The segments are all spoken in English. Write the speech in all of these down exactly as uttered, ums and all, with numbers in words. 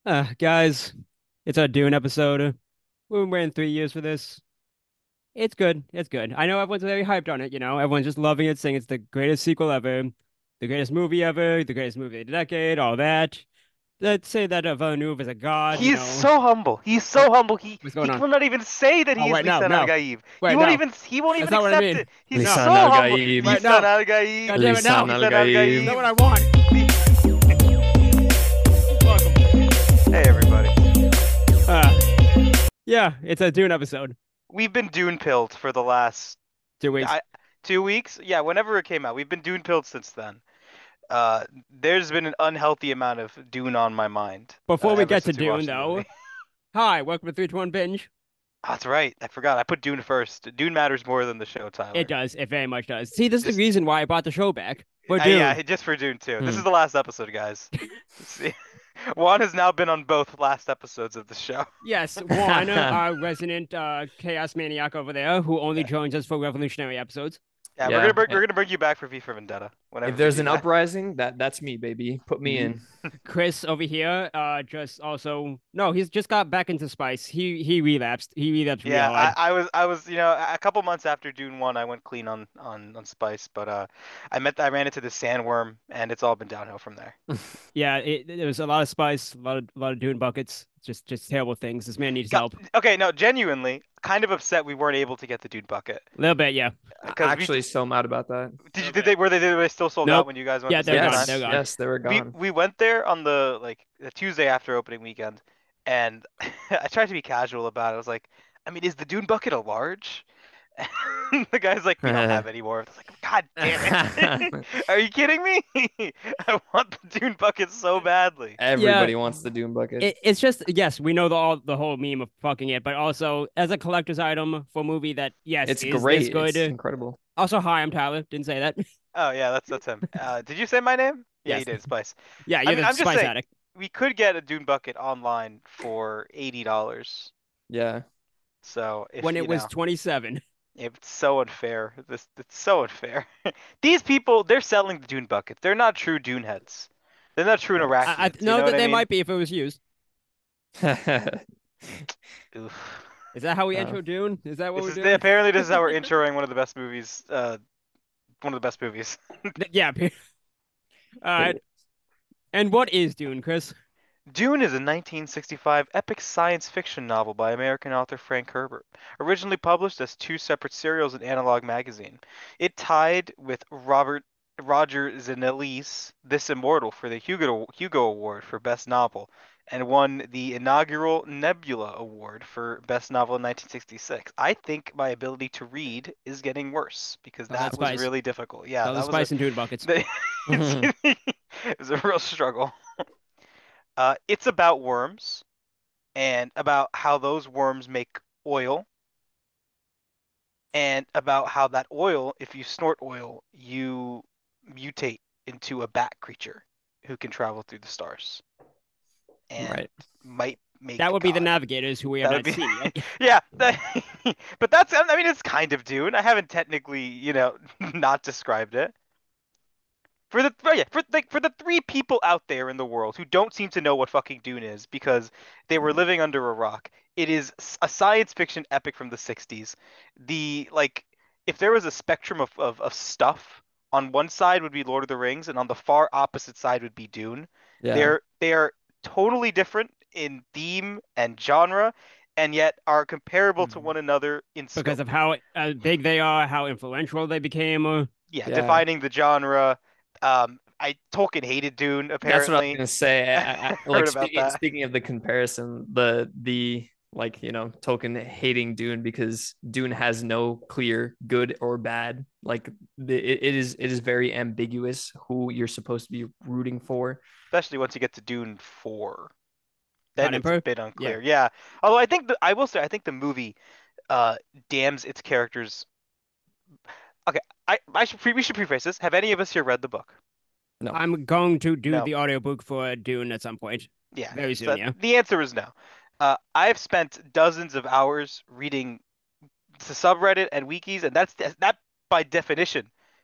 Uh, guys, it's our Dune episode. We've been waiting three years for this. It's good. It's good. I know everyone's very hyped on it, you know. Everyone's just loving it, saying it's the greatest sequel ever, the greatest movie ever, the greatest movie of the decade, all that. Let's say that uh, Villeneuve is a god, you He is know. so humble. He's What, so humble. He what's he going on? will not even say that Oh, he is wait, no, Lisan Al no. Gaib. He Wait, won't no. even he won't That's even not what I accept mean. it. He's No. so Lisan al humble. Gaib. Wait, Lisan no. Al Gaib. God damn it, Lisan no. al Lisan Al That's not Gaib. what Gaib. I want. Welcome. Hey everybody. Uh, yeah, it's a Dune episode. We've been Dune pilled for the last Two weeks. I, two weeks. Yeah, whenever it came out, we've been Dune pilled since then. Uh, there's been an unhealthy amount of Dune on my mind uh, Before we ever get to since we Dune, watched the though, movie. hi, welcome to three to one Binge. Oh, that's right. I forgot. I put Dune first. Dune matters more than the show, It Tyler. does. It very much does. See, this is the Just reason why I brought the show back for uh, Dune. yeah, just for Dune too. This Hmm. is the last episode, guys. See, Juan has now been on both last episodes of the show. Yes, Juan, our resident uh, chaos maniac over there, who only Yeah, joins us for revolutionary episodes. yeah. We're gonna Yeah. bring eh, we're gonna bring you back for V for Vendetta If whenever we there's do an that. uprising, that that's me, baby. Put me Mhm. in. Chris over here, uh, just also no, he's just got back into Spice. He he relapsed. He relapsed real Yeah, hard. I, I was I was you know a couple months after Dune one, I went clean on on on Spice, but uh, I met I ran into the sandworm, and it's all been downhill from there. Yeah, it, there was a lot of Spice, a lot of a lot of Dune buckets. Just just terrible things. This man needs Got, help. okay, no, genuinely, kind of upset we weren't able to get the Dune bucket A little bit, yeah. because we Actually, so mad about that. A did you little did bit. they were they, they were still sold out Nope. when you guys went Yeah, the they're second gone. time? They're Yes, gone. yes, they were we gone. we went there on the like the Tuesday after opening weekend, and I tried to be casual about it. I was like, I mean, is the Dune bucket a large? And the guy's like, we don't have any more. I was like, God damn it! Are you kidding me? I want the Dune bucket so badly. Yeah, Everybody wants the Doom bucket. it, it's just yes, we know the all the whole meme of fucking it, but also as a collector's item for a movie that yes It's is this great. It's good. incredible. Also, hi, I'm Tyler. Didn't say that. Oh yeah, that's that's him. Uh, did you say my name? Yeah, you Yes, did. Spice. yeah, I you're mean, the I'm just Spice saying addict. we could get a Dune bucket online for eighty dollars. Yeah. So if When it you was know. twenty-seven. It's so unfair. This it's so unfair. These people, they're selling the Dune buckets. They're not true Dune heads. They're not true I, I Iraqians. You know know what that I they mean? might be if it was used. Oof. Is that how we Uh, intro Dune? Is that what This we're is doing? apparently this is how we're introing one of the best movies. Uh, one of the best movies. Yeah. All right. And what is Dune, Chris? Dune is a nineteen sixty-five epic science fiction novel by American author Frank Herbert, originally published as two separate serials in Analog magazine. It tied with Robert Roger Zenelli's This Immortal for the Hugo Hugo Award for Best Novel and won the inaugural Nebula Award for Best Novel in nineteen sixty-six. I think my ability to read is getting worse because All that that was spice. really difficult. Yeah, All the that was a spice and Dune buckets. it's, it was a real struggle. Uh, it's about worms and about how those worms make oil and about how that oil, if you snort oil, you mutate into a bat creature who can travel through the stars and right. might make That would be the God. navigators who we have That would not be, seen yet. yeah. That, but that's, I mean, it's kind of Dune. I haven't technically, you know, not described it. For the oh yeah, for like for the three people out there in the world who don't seem to know what fucking Dune is because they were living under a rock, it is s- a science fiction epic from the sixties. The like if there was a spectrum of, of, of stuff, on one side would be Lord of the Rings and on the far opposite side would be Dune. Yeah. They're they are totally different in theme and genre and yet are comparable to Mhm. one another in Because scope. of how uh, big they are, how influential they became. Uh, Yeah, Yeah. defining the genre. Um, I Tolkien hated Dune, That's what I was apparently. gonna say. I I, I, like heard about speaking that. speaking of the comparison, the the like you know Tolkien hating Dune because Dune has no clear good or bad. Like the, it, it is it is very ambiguous who you're supposed to be rooting for. Especially once you get to Dune four. God Then it's a Emperor. bit Yeah. unclear. Yeah. Although I think the, I will say I think the movie uh damns its characters. Okay, I I should pre we should preface this. Have any of us here read the book? No. I'm going to do No. the audiobook for Dune at some point. Yeah. Very soon, So yeah. the answer is no. Uh, I've spent dozens of hours reading the subreddit and wikis, and that's that by definition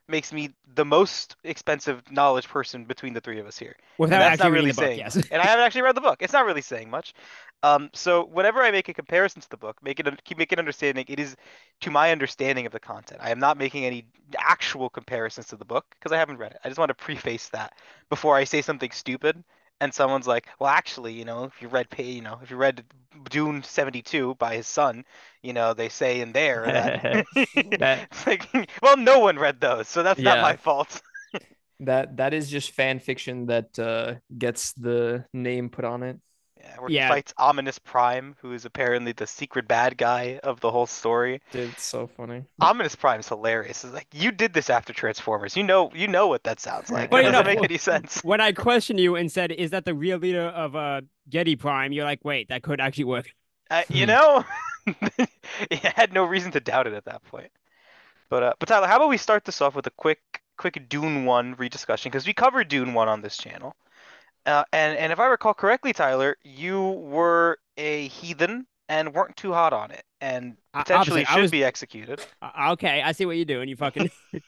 makes me the most expensive knowledge person between the three of us here. And Without that's actually not reading really the book, saying yes. much. And I haven't actually read the book. It's not really saying much. Um, so whenever I make a comparison to the book, make it keep make it understanding, it is to my understanding of the content. I am not making any actual comparisons to the book because I haven't read it. I just want to preface that before I say something stupid and someone's like, "Well, actually, you know, if you read, Pa- you know, if you read Dune seventy-two by his son, you know, they say in there that That it's like, well, no one read those, so that's not yeah, my fault." that that is just fan fiction that uh gets the name put on it. Yeah, where he Yeah, fights Ominous Prime, who is apparently the secret bad guy of the whole story. Dude, it's so funny. Ominous Prime is hilarious. It's like you did this after Transformers. You know, you know what that sounds like. That funny doesn't enough, make wh- any sense. when I questioned you and said, "Is that the real leader of uh Getty Prime?" You're like, "Wait, that could actually work." Uh, you know, I had no reason to doubt it at that point. But uh, but Tyler, how about we start this off with a quick quick Dune one rediscussion because we covered Dune one on this channel. Uh, and and if I recall correctly, Tyler, you were a heathen and weren't too hot on it, and I, potentially opposite. I should was be executed. uh, okay. I see what you're doing. You fucking.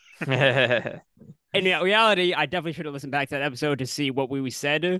In reality, I definitely should have listened back to that episode to see what we said.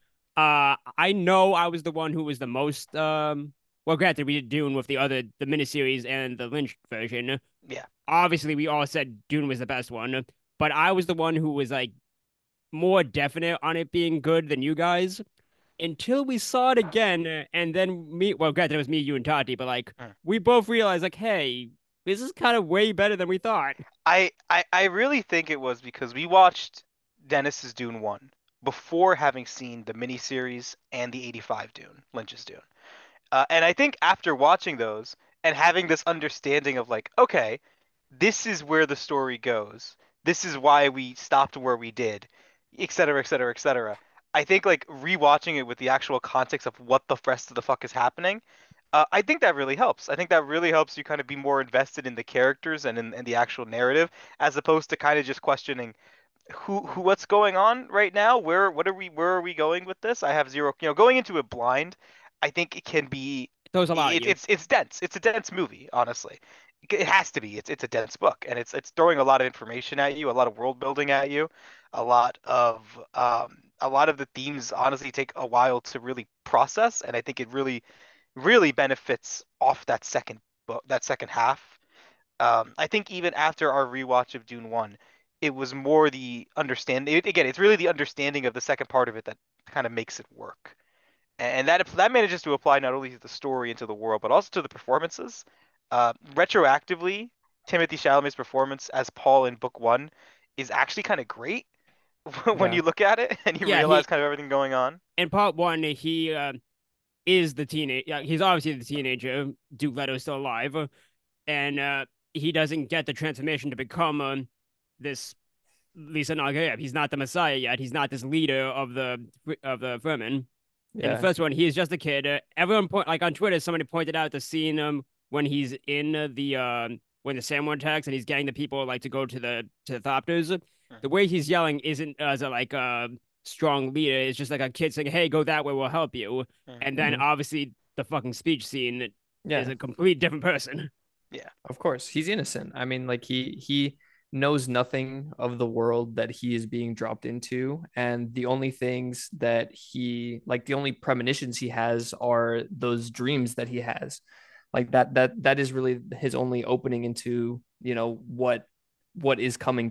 Uh, I know I was the one who was the most um. Well, granted, we did Dune with the other the miniseries and the Lynch version. Yeah. Obviously, we all said Dune was the best one, but I was the one who was like more definite on it being good than you guys until we saw it again. And then me, well, granted, it was me, you, and Tati, but like Mm. we both realized, like, hey, this is kind of way better than we thought. I, I I really think it was because we watched Dennis's Dune one before having seen the miniseries and the eighty-five Dune, Lynch's Dune. Uh, and I think after watching those and having this understanding of like, okay, this is where the story goes. This is why we stopped where we did, et cetera, et cetera, et cetera. I think like rewatching it with the actual context of what the rest of the fuck is happening, uh, I think that really helps. I think that really helps you kind of be more invested in the characters and in, in the actual narrative, as opposed to kind of just questioning who who what's going on right now. Where what are we where are we going with this? I have zero. You know, going into it blind, I think it can be It throws a lot at it, you. it's it's dense. It's a dense movie, honestly. It has to be. It's it's a dense book, and it's it's throwing a lot of information at you, a lot of world building at you, a lot of um a lot of the themes honestly take a while to really process, and I think it really really benefits off that second book, that second half. Um, I think even after our rewatch of Dune one, it was more the understanding. Again, it's really the understanding of the second part of it that kind of makes it work, and that that manages to apply not only to the story and to the world, but also to the performances. Uh, retroactively, Timothy Chalamet's performance as Paul in Book One is actually kind of great when Yeah. you look at it and you Yeah, realize he kind of everything going on. in part one, he uh, is the teenage. Yeah, he's obviously the teenager. Duke Leto's still alive, and uh, he doesn't get the transformation to become um, this Lisa Nagayeb. He's not the Messiah yet. He's not this leader of the of the Fremen. In the Yeah. first one, he is just a kid. Uh, everyone point like on Twitter, somebody pointed out the scene um when he's in uh, the uh, when the Samoan attacks and he's getting the people like to go to the to the Thopters. The way he's yelling isn't as a like a uh, strong leader. It's just like a kid saying, "Hey, go that way, we'll help you." Mhm. And then Mhm. obviously the fucking speech scene is Yeah. a complete different person. Yeah. Of course, he's innocent. I mean, like he he knows nothing of the world that he is being dropped into, and the only things that he like the only premonitions he has are those dreams that he has. Like that that that is really his only opening into, you know, what what is coming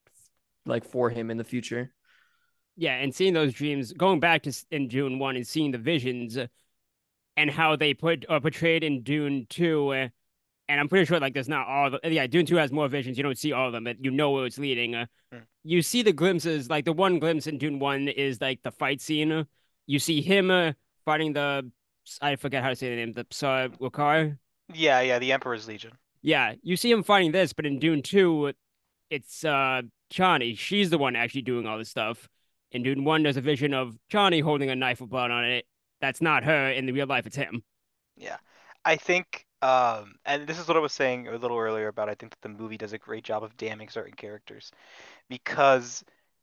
like for him in the future. Yeah, and seeing those dreams, going back to in Dune one and seeing the visions uh, and how they put uh, portrayed in Dune two. Uh, and I'm pretty sure like there's not all the, yeah, Dune two has more visions. You don't see all of them, but you know where it's leading. Uh, Mm. you see the glimpses, like the one glimpse in Dune one is like the fight scene. You see him uh, fighting the I forget how to say the name, the Psa Wukar. Yeah, yeah, the Emperor's Legion. Yeah, you see him fighting this, but in Dune two, it's uh Chani. She's the one actually doing all this stuff. In Dune one, there's a vision of Chani holding a knife with blood on it. That's not her. In the real life, it's him. Yeah. I think um and this is what I was saying a little earlier about I think that the movie does a great job of damning certain characters because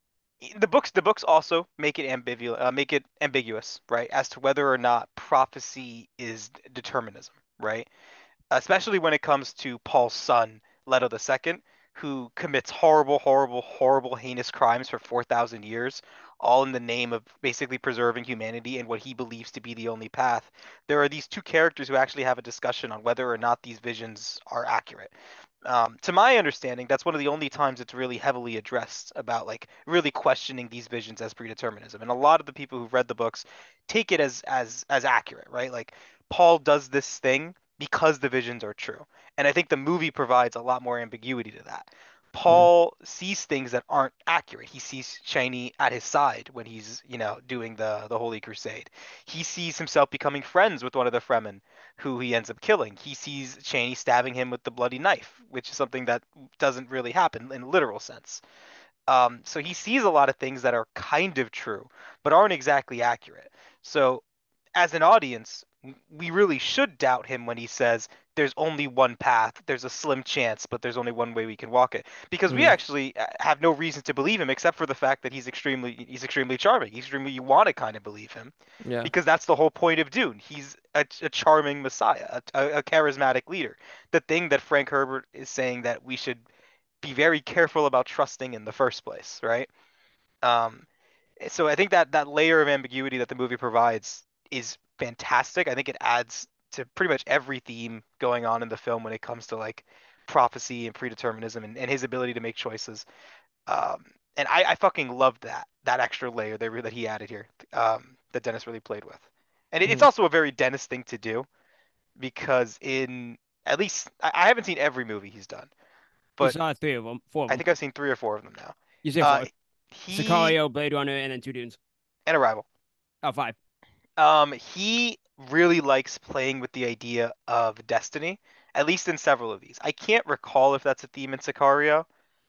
the books the books also make it ambiguous uh, make it ambiguous, right, as to whether or not prophecy is determinism, right? Especially when it comes to Paul's son, Leto the Second, who commits horrible, horrible, horrible, heinous crimes for four thousand years, all in the name of basically preserving humanity and what he believes to be the only path. There are these two characters who actually have a discussion on whether or not these visions are accurate. Um, to my understanding, that's one of the only times it's really heavily addressed about like really questioning these visions as predeterminism. And a lot of the people who've read the books take it as as as accurate, right? Like Paul does this thing because the visions are true. And I think the movie provides a lot more ambiguity to that. Mm. Paul sees things that aren't accurate. He sees Chani at his side when he's, you know, doing the the Holy Crusade. He sees himself becoming friends with one of the Fremen who he ends up killing. He sees Chani stabbing him with the bloody knife, which is something that doesn't really happen in a literal sense. Um, so he sees a lot of things that are kind of true, but aren't exactly accurate. So as an audience, we really should doubt him when he says there's only one path, there's a slim chance, but there's only one way we can walk it. Because we Mm. actually uh, have no reason to believe him except for the fact that he's extremely he's extremely charming. He's extremely you want to kind of believe him Yeah. because that's the whole point of Dune. He's a, a charming messiah, a, a charismatic leader. The thing that Frank Herbert is saying that we should be very careful about trusting in the first place, right? Um, so I think that that layer of ambiguity that the movie provides is fantastic. I think it adds to pretty much every theme going on in the film when it comes to like prophecy and predeterminism and, and his ability to make choices. Um, and I, I fucking loved that that extra layer that, that he added here, um, that Dennis really played with. And it, it's Mm. also a very Dennis thing to do because in at least I, I haven't seen every movie he's done, You but saw three of them, four of I them. think I've seen three or four of them now. You say Uh, four. he Sicario, Blade Runner, and then two Dunes. and Arrival. Oh, five. Um, he really likes playing with the idea of destiny, at least in several of these. I can't recall if that's a theme in Sicario.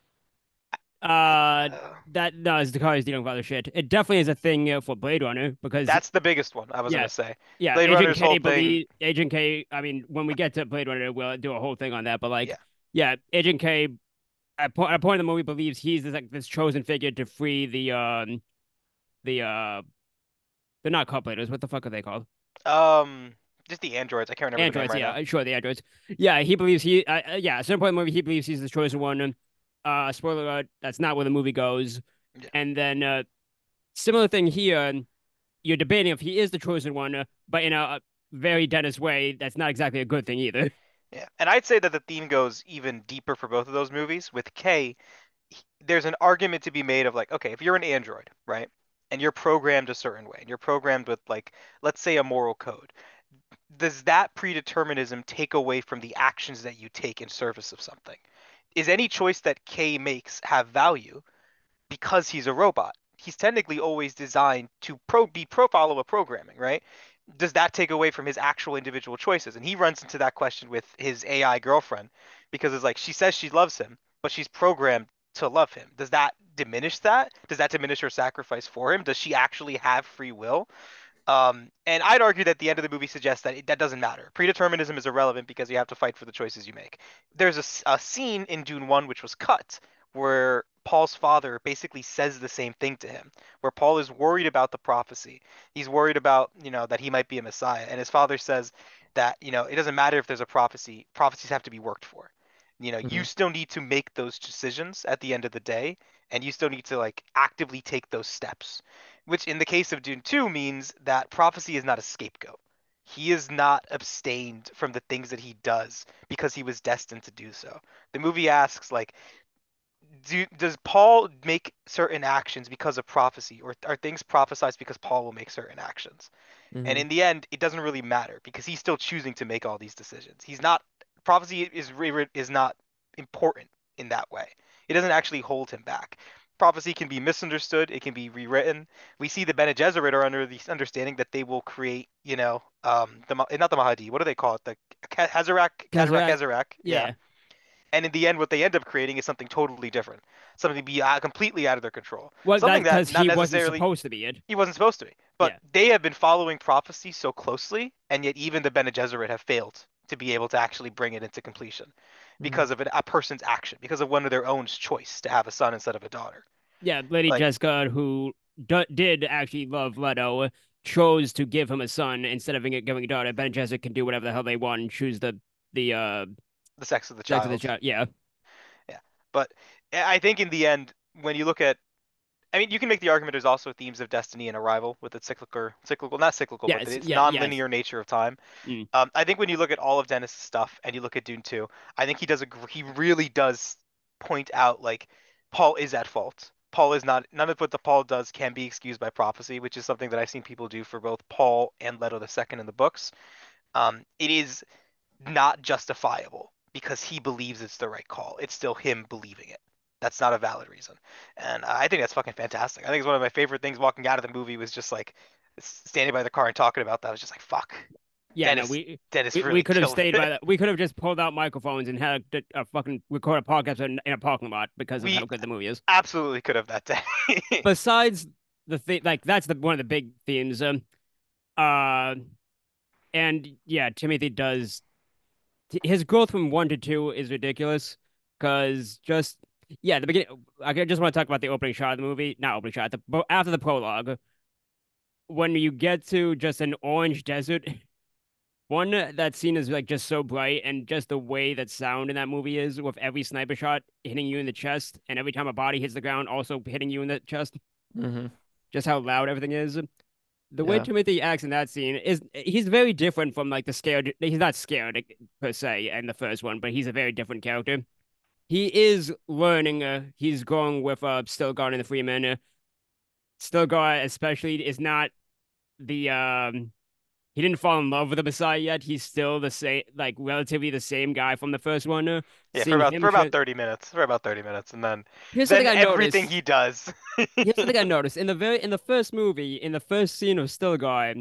I, Uh, uh, that no, Sicarios dealing with other shit. It definitely is a thing uh, for Blade Runner because that's the biggest one I was yeah, gonna say. yeah, Blade Agent Runner's whole K thing, believe Agent K. I mean, when we get to Blade Runner, we'll do a whole thing on that. But like, yeah. yeah, Agent K at, po- at a point in the movie believes he's this, like this chosen figure to free the um the uh they're not couplators. What the fuck are they called? Um, just the androids. I can't remember the name Androids. right Yeah, now. uh, sure, the androids. Yeah, he believes he. Uh, uh, yeah, at some point in the movie, he believes he's the chosen one. Uh, spoiler alert, that's not where the movie goes. Yeah, And then uh, similar thing here. You're debating if he is the chosen one, uh, but in a very Dennis way, that's not exactly a good thing either. yeah. And I'd say that the theme goes even deeper for both of those movies. With K, he- there's an argument to be made of like, okay, if you're an android, right, and you're programmed a certain way, and you're programmed with like, let's say, a moral code, does that predeterminism take away from the actions that you take in service of something? Is any choice that K makes have value because he's a robot? He's technically always designed to pro be pro follow a programming, right? Does that take away from his actual individual choices? And he runs into that question with his A I girlfriend because it's like she says she loves him, but she's programmed to love him. Does that diminish that? Does that diminish her sacrifice for him? Does she actually have free will? Um, and I'd argue that the end of the movie suggests that it, that doesn't matter. Predeterminism is irrelevant because you have to fight for the choices you make. There's a a scene in Dune one which was cut where Paul's father basically says the same thing to him, where Paul is worried about the prophecy. He's worried about, you know, that he might be a Messiah. And his father says that, you know, it doesn't matter if there's a prophecy, prophecies have to be worked for. You know, you Mhm. still need to make those decisions at the end of the day, and you still need to like actively take those steps, which in the case of Dune two means that prophecy is not a scapegoat. He is not abstained from the things that he does because he was destined to do so. The movie asks like, do, does Paul make certain actions because of prophecy, or are things prophesized because Paul will make certain actions? And Mhm. in the end, it doesn't really matter because he's still choosing to make all these decisions. He's not prophecy is is not important in that way. It doesn't actually hold him back. Prophecy can be misunderstood. It can be rewritten. We see the Bene Gesserit are under the understanding that they will create, you know, um, the not the Mahdi. What do they call it? The Hazarak, Hazarak, Tesseract, Hazarak. Yeah. yeah. And in the end, what they end up creating is something totally different, something be uh, completely out of their control, Well, that's something that because not he wasn't necessarily supposed to be it. he wasn't supposed to be. But Yeah. they have been following prophecy so closely, and yet even the Bene Gesserit have failed to be able to actually bring it into completion Mhm. because of an, a person's action, because of one of their own choice to have a son instead of a daughter. Yeah, Lady Like Jessica, who d did actually love Leto, chose to give him a son instead of giving a daughter. Ben and Jessica can do whatever the hell they want and choose the the uh the sex of the sex of the child. child. Yeah. Yeah. But I think in the end, when you look at, I mean, you can make the argument there's also themes of destiny and Arrival with its cyclical, cyclical, not cyclical, but Yes, its yeah, yes. non-linear nature of time. Mm. Um, I think when you look at all of Dennis' stuff and you look at Dune two, I think he does a gr- he really does point out like Paul is at fault. Paul is not none of what the Paul does can be excused by prophecy, which is something that I've seen people do for both Paul and Leto the Second in the books. Um, it is not justifiable because he believes it's the right call. It's still him believing it. That's not a valid reason. And I think that's fucking fantastic. I think it's one of my favorite things walking out of the movie was just like standing by the car and talking about that. I was just like, fuck. Yeah, no, Dennis we Dennis we, we really could have killed stayed it. by that. We could have just pulled out microphones and had a, a fucking record a podcast in, in a parking lot because of how We good the movie is. absolutely could have that day. Besides the thing, like that's the one of the big themes. Um, uh, and yeah, Timothy does his growth from one to two is ridiculous because just yeah, the beginning. I just want to talk about the opening shot of the movie, not opening shot, the but after the prologue when you get to just an orange desert. One, that scene is like just so bright, and just the way that sound in that movie is, with every sniper shot hitting you in the chest, and every time a body hits the ground, also hitting you in the chest. Hmm. Just how loud everything is. The way Yeah. Timothy acts in that scene is he's very different from like the scared. He's not scared per se in the first one, but he's a very different character. He is learning. Uh, he's going with uh, Stilgar and the Freeman. Uh, Stilgar especially is not the um he didn't fall in love with the Messiah yet. He's still the same, like relatively the same guy from the first one. Uh, Yeah, for seeing about for him, about tra- thirty minutes. For about thirty minutes, and then here's something then I everything noticed. he does. Here's something I noticed in the very in the first movie, in the first scene of Stilgar,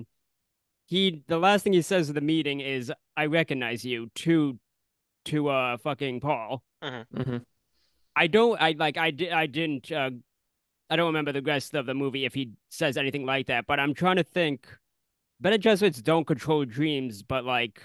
he the last thing he says at the meeting is, "I recognize you," to to uh fucking Paul. Mhm. Hmm. I don't. I like. I did. I didn't. Uh, I don't remember the rest of the movie if he says anything like that. But I'm trying to think. Bene Gesserits don't control dreams, but like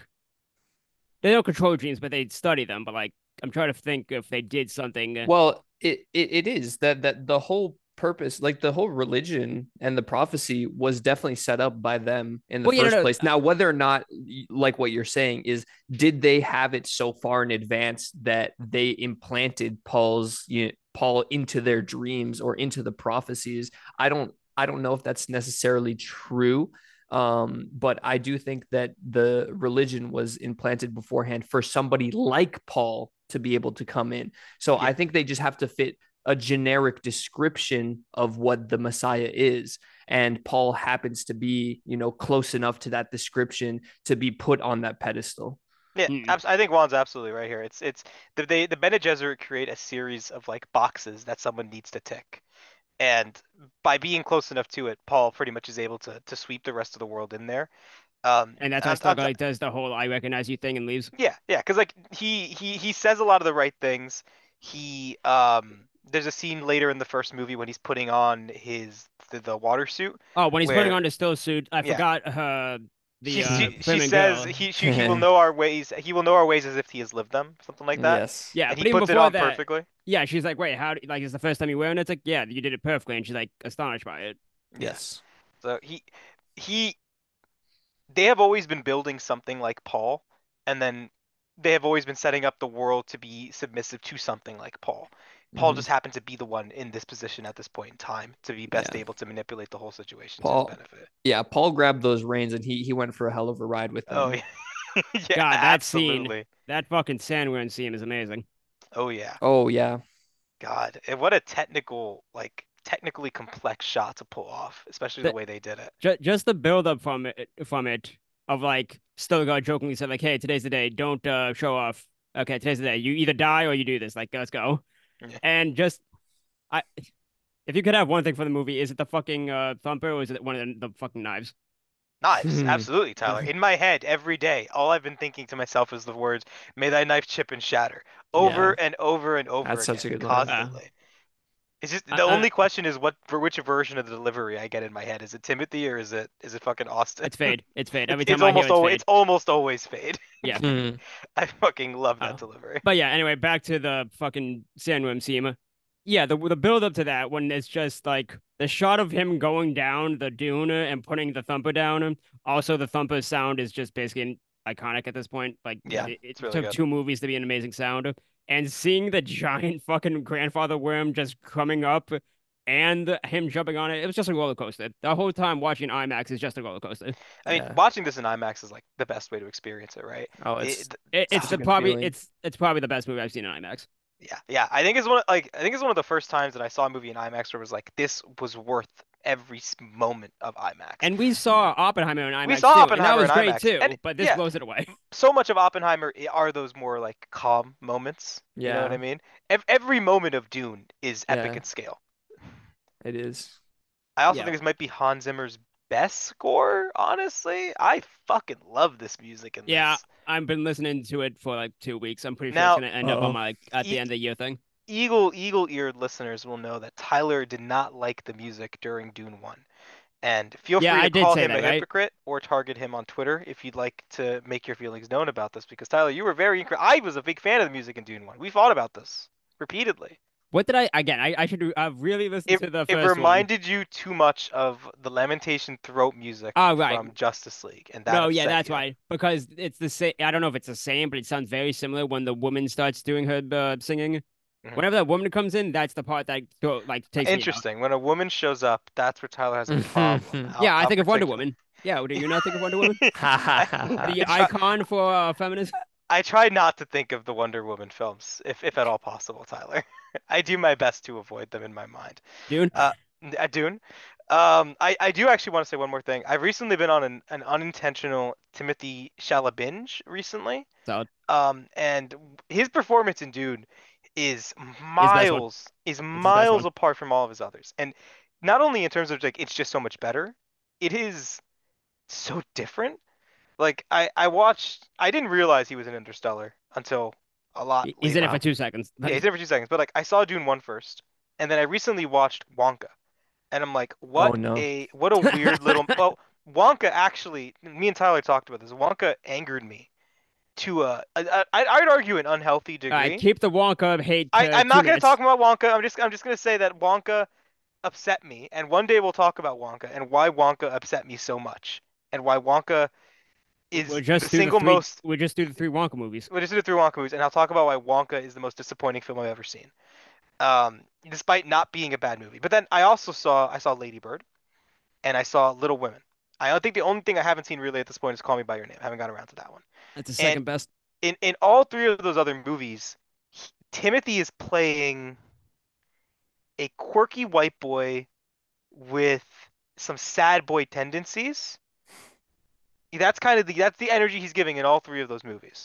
they don't control dreams, but they study them. But like, I'm trying to think if they did something. uh, Well, it, it it is that that the whole purpose, like the whole religion and the prophecy, was definitely set up by them in the Well, yeah, no, first no. place. Now, whether or not, like what you're saying, is did they have it so far in advance that they implanted Paul's you know, Paul into their dreams or into the prophecies? I don't I don't know if that's necessarily true. Um, but I do think that the religion was implanted beforehand for somebody like Paul to be able to come in. So Yeah. I think they just have to fit a generic description of what the Messiah is. And Paul happens to be, you know, close enough to that description to be put on that pedestal. Yeah, Mm. abs- I think Juan's absolutely right here. It's it's the they the Bene Gesserit create a series of like boxes that someone needs to tick, and by being close enough to it, Paul pretty much is able to to sweep the rest of the world in there. Um, And that's why on, on, Stilgar like, does the whole "I recognize you" thing and leaves. yeah, yeah, because like he he he says a lot of the right things. He um, there's a scene later in the first movie when he's putting on his the, the water suit Oh, when he's putting where on the still suit, I yeah, forgot uh she the uh she, she Fremen says girl. he she, he will know our ways. He will know our ways as if he has lived them, something like that, Yes. Yeah, and he but even puts it before on that, perfectly. yeah, she's like, "Wait, how? do- Like, it's the first time you wearing it?" It's like, "Yeah, you did it perfectly," and she's like astonished by it. Yeah. Yes. So he he they have always been building something like Paul, and then they have always been setting up the world to be submissive to something like Paul. Paul Hmm. just happened to be the one in this position at this point in time to be best Yeah. able to manipulate the whole situation to his Paul. benefit. Yeah, Paul grabbed those reins and he he went for a hell of a ride with Oh them. yeah. Yeah, God, that scene, absolutely. that fucking sandworm scene is amazing. Oh yeah. Oh yeah. God. And what a technical, like technically complex shot to pull off, especially the The, way they did it. just just the build up from it from it of like Stilgar jokingly said like, "Hey, today's the day. Don't uh, show off. Okay, today's the day. You either die or you do this. Like, let's go." Yeah. And just I, if you could have one thing for the movie, is it the fucking uh, thumper or is it one of the, the fucking knives? Knives, absolutely, Tyler. In my head, every day, all I've been thinking to myself is the words, "May thy knife chip and shatter," over Yeah. and over and over That's such again, a good line. Uh, constantly. It's just I, the I, only question is what for which version of the delivery I get in my head. Is it Timothy or is it is it fucking Austin? it's Fade. It's Fade. It's Every it's time I hear almost it's always Fade. it's almost always Fade. Yeah. Hmm. I fucking love that Oh. delivery. But yeah, anyway, back to the fucking sandworm scene. Yeah, the the build up to that when it's just like the shot of him going down the dune and putting the thumper down. Also, the thumper sound is just basically iconic at this point. Like Yeah, it, it's it really took good. two movies to be an amazing sound. and seeing the giant fucking grandfather worm just coming up and him jumping on it, it was just a roller coaster. The whole time watching IMAX is just a roller coaster. I mean, Yeah. watching this in IMAX is like the best way to experience it, right? Oh, it's It, It, it's such a the good probably feeling. it's it's probably the best movie I've seen in IMAX. yeah, yeah. I think it's one of, like I think it's one of the first times that I saw a movie in IMAX where it was like this was worth every s- moment of IMAX. And we saw Oppenheimer in We IMAX saw too, and that Oppenheimer in was great IMAX, and too. But this yeah, blows it away. so much of Oppenheimer i- are those more like calm moments. You know what I Yeah, mean? Ev- Every moment of Dune is epic yeah, in scale. it is. I also Yeah. think this might be Hans Zimmer's best score, honestly. I fucking love this music in Yeah, this. I've been listening to it for like two weeks. I'm pretty sure it's Now, gonna end up on Uh-oh. my like, at the e end of the year thing. eagle eagle-eared listeners will know that Tyler did not like the music during Dune one. And feel Yeah, free I to did call say him a that, right? hypocrite or target him on Twitter if you'd like to make your feelings known about this, because Tyler, you were very incre- I was a big fan of the music in Dune one. We fought about this repeatedly. What did I again? I, I should uh, really listen It to the it first one. reminded you too much of the Lamentation throat music Oh, right. from Justice League, and that No, yeah, upset that's you. why. Because it's the same. I don't know if it's the same, but it sounds very similar when the woman starts doing her uh, singing. Mhm. Whenever that woman comes in, that's the part that go- like takes me out. Interesting. When a woman shows up, that's where Tyler has a problem. How Yeah, I how think of Wonder particular. Woman. Yeah, do you not think of Wonder Woman? I, The I try icon for uh, feminists. I try not to think of the Wonder Woman films, if if at all possible, Tyler. I do my best to avoid them in my mind. Dune. Uh, uh, Dune. Um, I I do actually want to say one more thing. I've recently been on an, an unintentional Timothy Chalamet binge recently. So Um, and his performance in Dune is his best one. miles is It's his best one. miles apart from all of his others. And not only in terms of like it's just so much better, it is so different. Like I I watched I didn't realize he was in Interstellar until a lot He- He's in later. it for Wow. two seconds. Yeah, he's in for two seconds. But like I saw Dune one first, and then I recently watched Wonka, and I'm like, Oh what no. a what a weird little. Well, Wonka actually, me and Tyler talked about this. Wonka angered me to a, a, a I'd I'd argue an unhealthy All right, degree. keep the Wonka hate I to I'm two not gonna talk minutes. about Wonka. I'm just I'm just gonna say that Wonka upset me, and one day we'll talk about Wonka and why Wonka upset me so much, and why Wonka We'll is the just do the single three. most. We'll just do the three Wonka movies. We'll just do it through Wonka movies, and I'll talk about why Wonka is the most disappointing film I've ever seen. Um, despite not being a bad movie. But then I also saw I saw Lady Bird and I saw Little Women. I don't think the only thing I haven't seen really at this point is Call Me by Your Name. I haven't got around to that one. That's the And second best. in in all three of those other movies, he- Timothy is playing a quirky white boy with some sad boy tendencies. That's kind of the that's the energy he's giving in all three of those movies.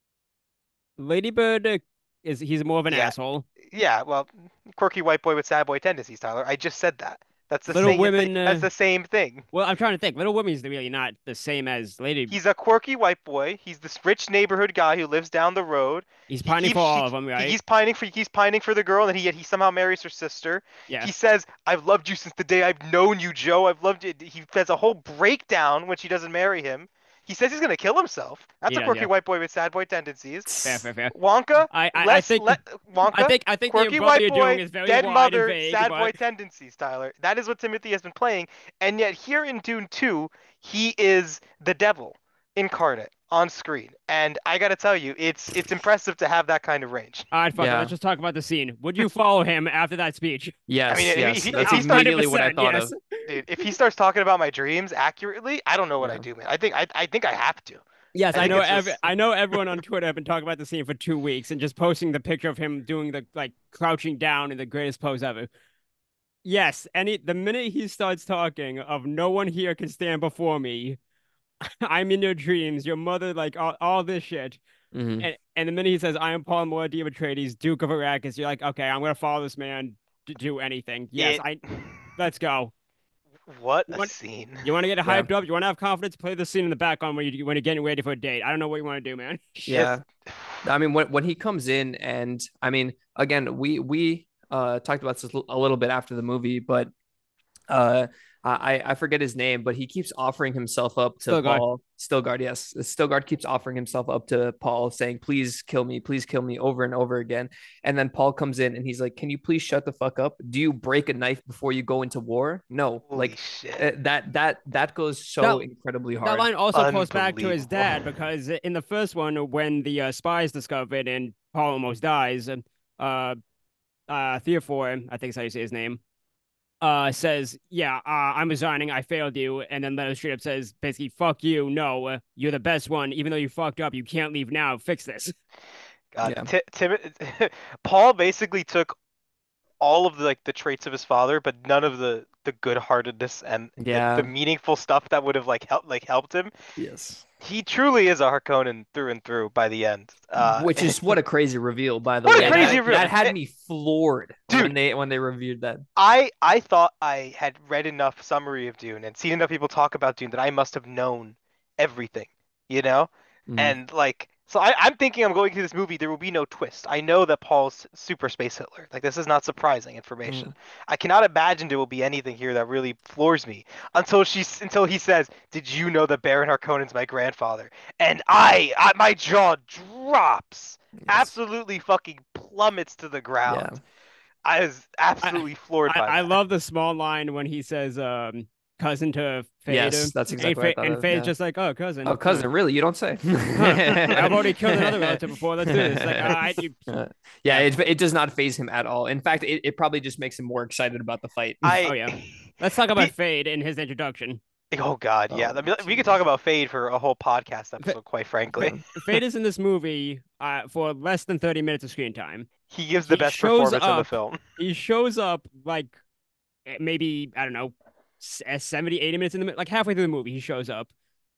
Lady Bird uh, is he's more of an Yeah, asshole. yeah. Well, quirky white boy with sad boy tendencies, Tyler. I just said that. That's the Little same thing. Women. That's Uh, the same thing. well, I'm trying to think. Little Women is really not the same as Lady. He's a quirky white boy. He's this rich neighborhood guy who lives down the road. He's He pining for keeps he, all of them, he right? he's pining for he's pining for the girl, and he he somehow marries her sister. Yeah. He says, "I've loved you since the day I've known you, Joe. I've loved you." He has a whole breakdown when she doesn't marry him. He says he's gonna kill himself. That's He a does. quirky Yeah. white boy with sad boy tendencies. Fair, fair, fair. Wonka, I, I, I less think, let I Wonka, think, I think the quirky umbrella white you're doing boy, is very dead wide and mother, vague, sad boy but tendencies, Tyler. That is what Timothy has been playing, and yet here in Dune two, he is the devil incarnate on screen. And I gotta tell you, it's it's impressive to have that kind of range. all right, fuck it. Let's Yeah. just talk about the scene. Would you follow him after that speech? I mean, Yes, if yes. he, That's if he A starts, hundred immediately what I percent, thought yes. of. dude, if he starts talking about my dreams accurately, I don't know what I Yeah. do, man. I think I I think I have to. Yes, I I think know. it's Every, just I know everyone on Twitter have been talking about the scene for two weeks and just posting the picture of him doing the like crouching down in the greatest pose ever. Yes, any the minute he starts talking of no one here can stand before me, I'm in your dreams, your mother, like all, all this shit. Hmm. And and the minute he says, I am Paul Mordi Atreides, Duke of Arrakis, you're like, okay, I'm gonna follow this man to do anything. Yes, it. I let's go. What You a want scene. you want to get Yeah. hyped up? You want to have confidence? Play the scene in the background when you when you're getting ready for a date. I don't know what you want to do, man. Just Yeah. I mean, when when he comes in, and I mean, again, we we uh talked about this a little bit after the movie, but uh I I forget his name, but he keeps offering himself up to Still going. Paul. Stilgard, yes. Stilgard keeps offering himself up to Paul, saying, please kill me, please kill me over and over again. And then Paul comes in and he's like, can you please shut the fuck up? Do you break a knife before you go into war? No. Holy Like shit. uh, that that that goes so That- incredibly That hard. line also calls back to his Unbelievable. dad because in the first one, when the uh, spies discovered and Paul almost dies, uh, uh, Theophor, I think is how you say his name, uh, says, "Yeah, uh, I'm resigning. I failed you." And then Leto straight up says, basically, "Fuck you. No, uh, you're the best one. Even though you fucked up, you can't leave now. Fix this." God, Yeah. Ti- Tim- Paul basically took all of the like the traits of his father, but none of the the good-heartedness and the, Yeah. the meaningful stuff that would have like helped like helped him. Yes. He truly is a Harkonnen through and through by the end. Uh, Which is what a crazy reveal, by the What a way. crazy that, reveal. that had It- me floored Dude. when they when they reviewed that. I I thought I had read enough summary of Dune and seen enough people talk about Dune that I must have known everything, you know? Mhm. And like, so I, I'm thinking I'm going through this movie, there will be no twist. I know that Paul's super space Hitler. Like, this is not surprising information. I cannot imagine there will be anything here that really floors me until she until he says, "Did you know that Baron Harkonnen's my grandfather?" And I, I my jaw drops, Yes. absolutely fucking plummets to the ground. Yeah. I was absolutely floored I, by I that. love the small line when he says, um, "Cousin to Fade." Yes, that's and, exactly what I Fa- thought and of, Fade's yeah. just like, "Oh, cousin." Oh, cousin, really? You don't say. I've already killed another relative before. Let's do this. Like, I, you, Uh, yeah, it, it does not phase him at all. In fact, it, it probably just makes him more excited about the fight. I Oh, yeah. Let's talk about The- Fade in his introduction. Oh God, yeah. Oh, I mean, we could jeez. talk about Fade for a whole podcast episode, quite frankly. Fade is in this movie uh, for less than thirty minutes of screen time. He gives the He best shows performance in the up- film. He shows up like eh, maybe, I don't know, s- eh, seventy, eighty minutes in the like halfway through the movie. He shows up.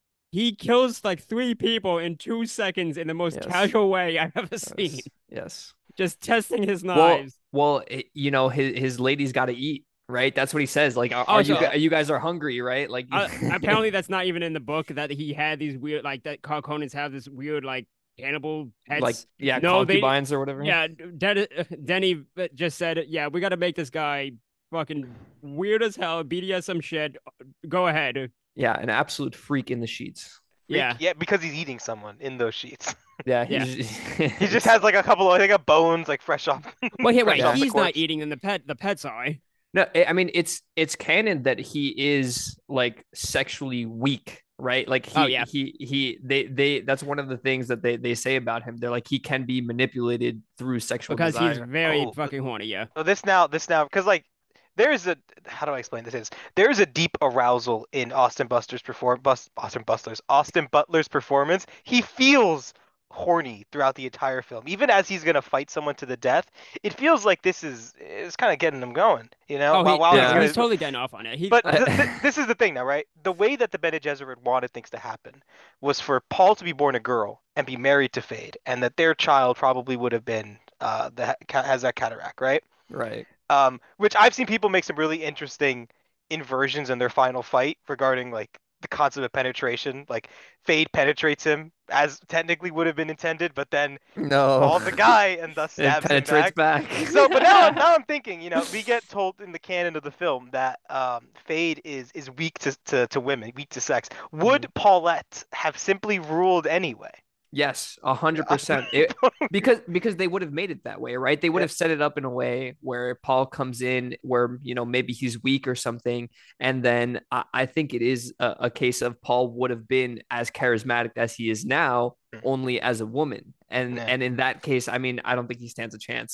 He kills like three people in two seconds in the most Yes. casual way I've ever seen. Yes. Yes. Just testing his Well, knives. well, it, you know, his his lady's got to eat, right? That's what he says. Like, are, Oh, are you so- gu- you guys are hungry, right? Like, Uh, apparently, that's not even in the book that he had these weird, like that Harkonnens have this weird, like cannibal pets. like yeah, No, they- concubines or whatever. Yeah, Den- Denny just said, "Yeah, we got to make this guy fucking weird as hell, B D S M shit. Go ahead." Yeah, an absolute freak in the sheets. Yeah, Yeah, because he's eating someone in those sheets. Yeah, Yeah. he's, He just has like a couple of like a bones like fresh off. well, yeah, fresh wait, off the he's not corpse. eating them. The pet, the pets are. No, I I mean it's it's canon that he is like sexually weak, right? Like he Oh, yeah. he he they they that's one of the things that they they say about him. They're like he can be manipulated through sexual Because he's desire. very Oh, fucking horny. Yeah, So this now, this now, because like there's a how do I explain this is there's a deep arousal in Austin Buster's perform Bus Austin Butler's Austin Butler's performance. He feels horny throughout the entire film, even as he's gonna fight someone to the death. It feels like this is is kind of getting him going, you know. oh, he, while, while yeah. he's he gonna- was totally getting off on it. He, But th- th- this is the thing now, right? The way that the Bene Gesserit wanted things to happen was for Paul to be born a girl and be married to Fade, and that their child probably would have been uh that has that cataract, right? Right. Um, which I've seen people make some really interesting inversions in their final fight regarding like the concept of penetration. Like Fade penetrates him as technically would have been intended, but then No. Paul's a guy and thus It stabs him penetrates back. back. So, but now, now I'm thinking, you know, we get told in the canon of the film that um, Fade is is weak to, to, to women, weak to sex. Would Paulette have simply ruled anyway? Yes, a hundred percent. It- Because because they would have made it that way, right? They would Yeah. have set it up in a way where Paul comes in, where you know maybe he's weak or something, and then I, I think it is a, a case of Paul would have been as charismatic as he is now, Mhm. only as a woman, and Yeah. and in that case, I mean, I don't think he stands a chance.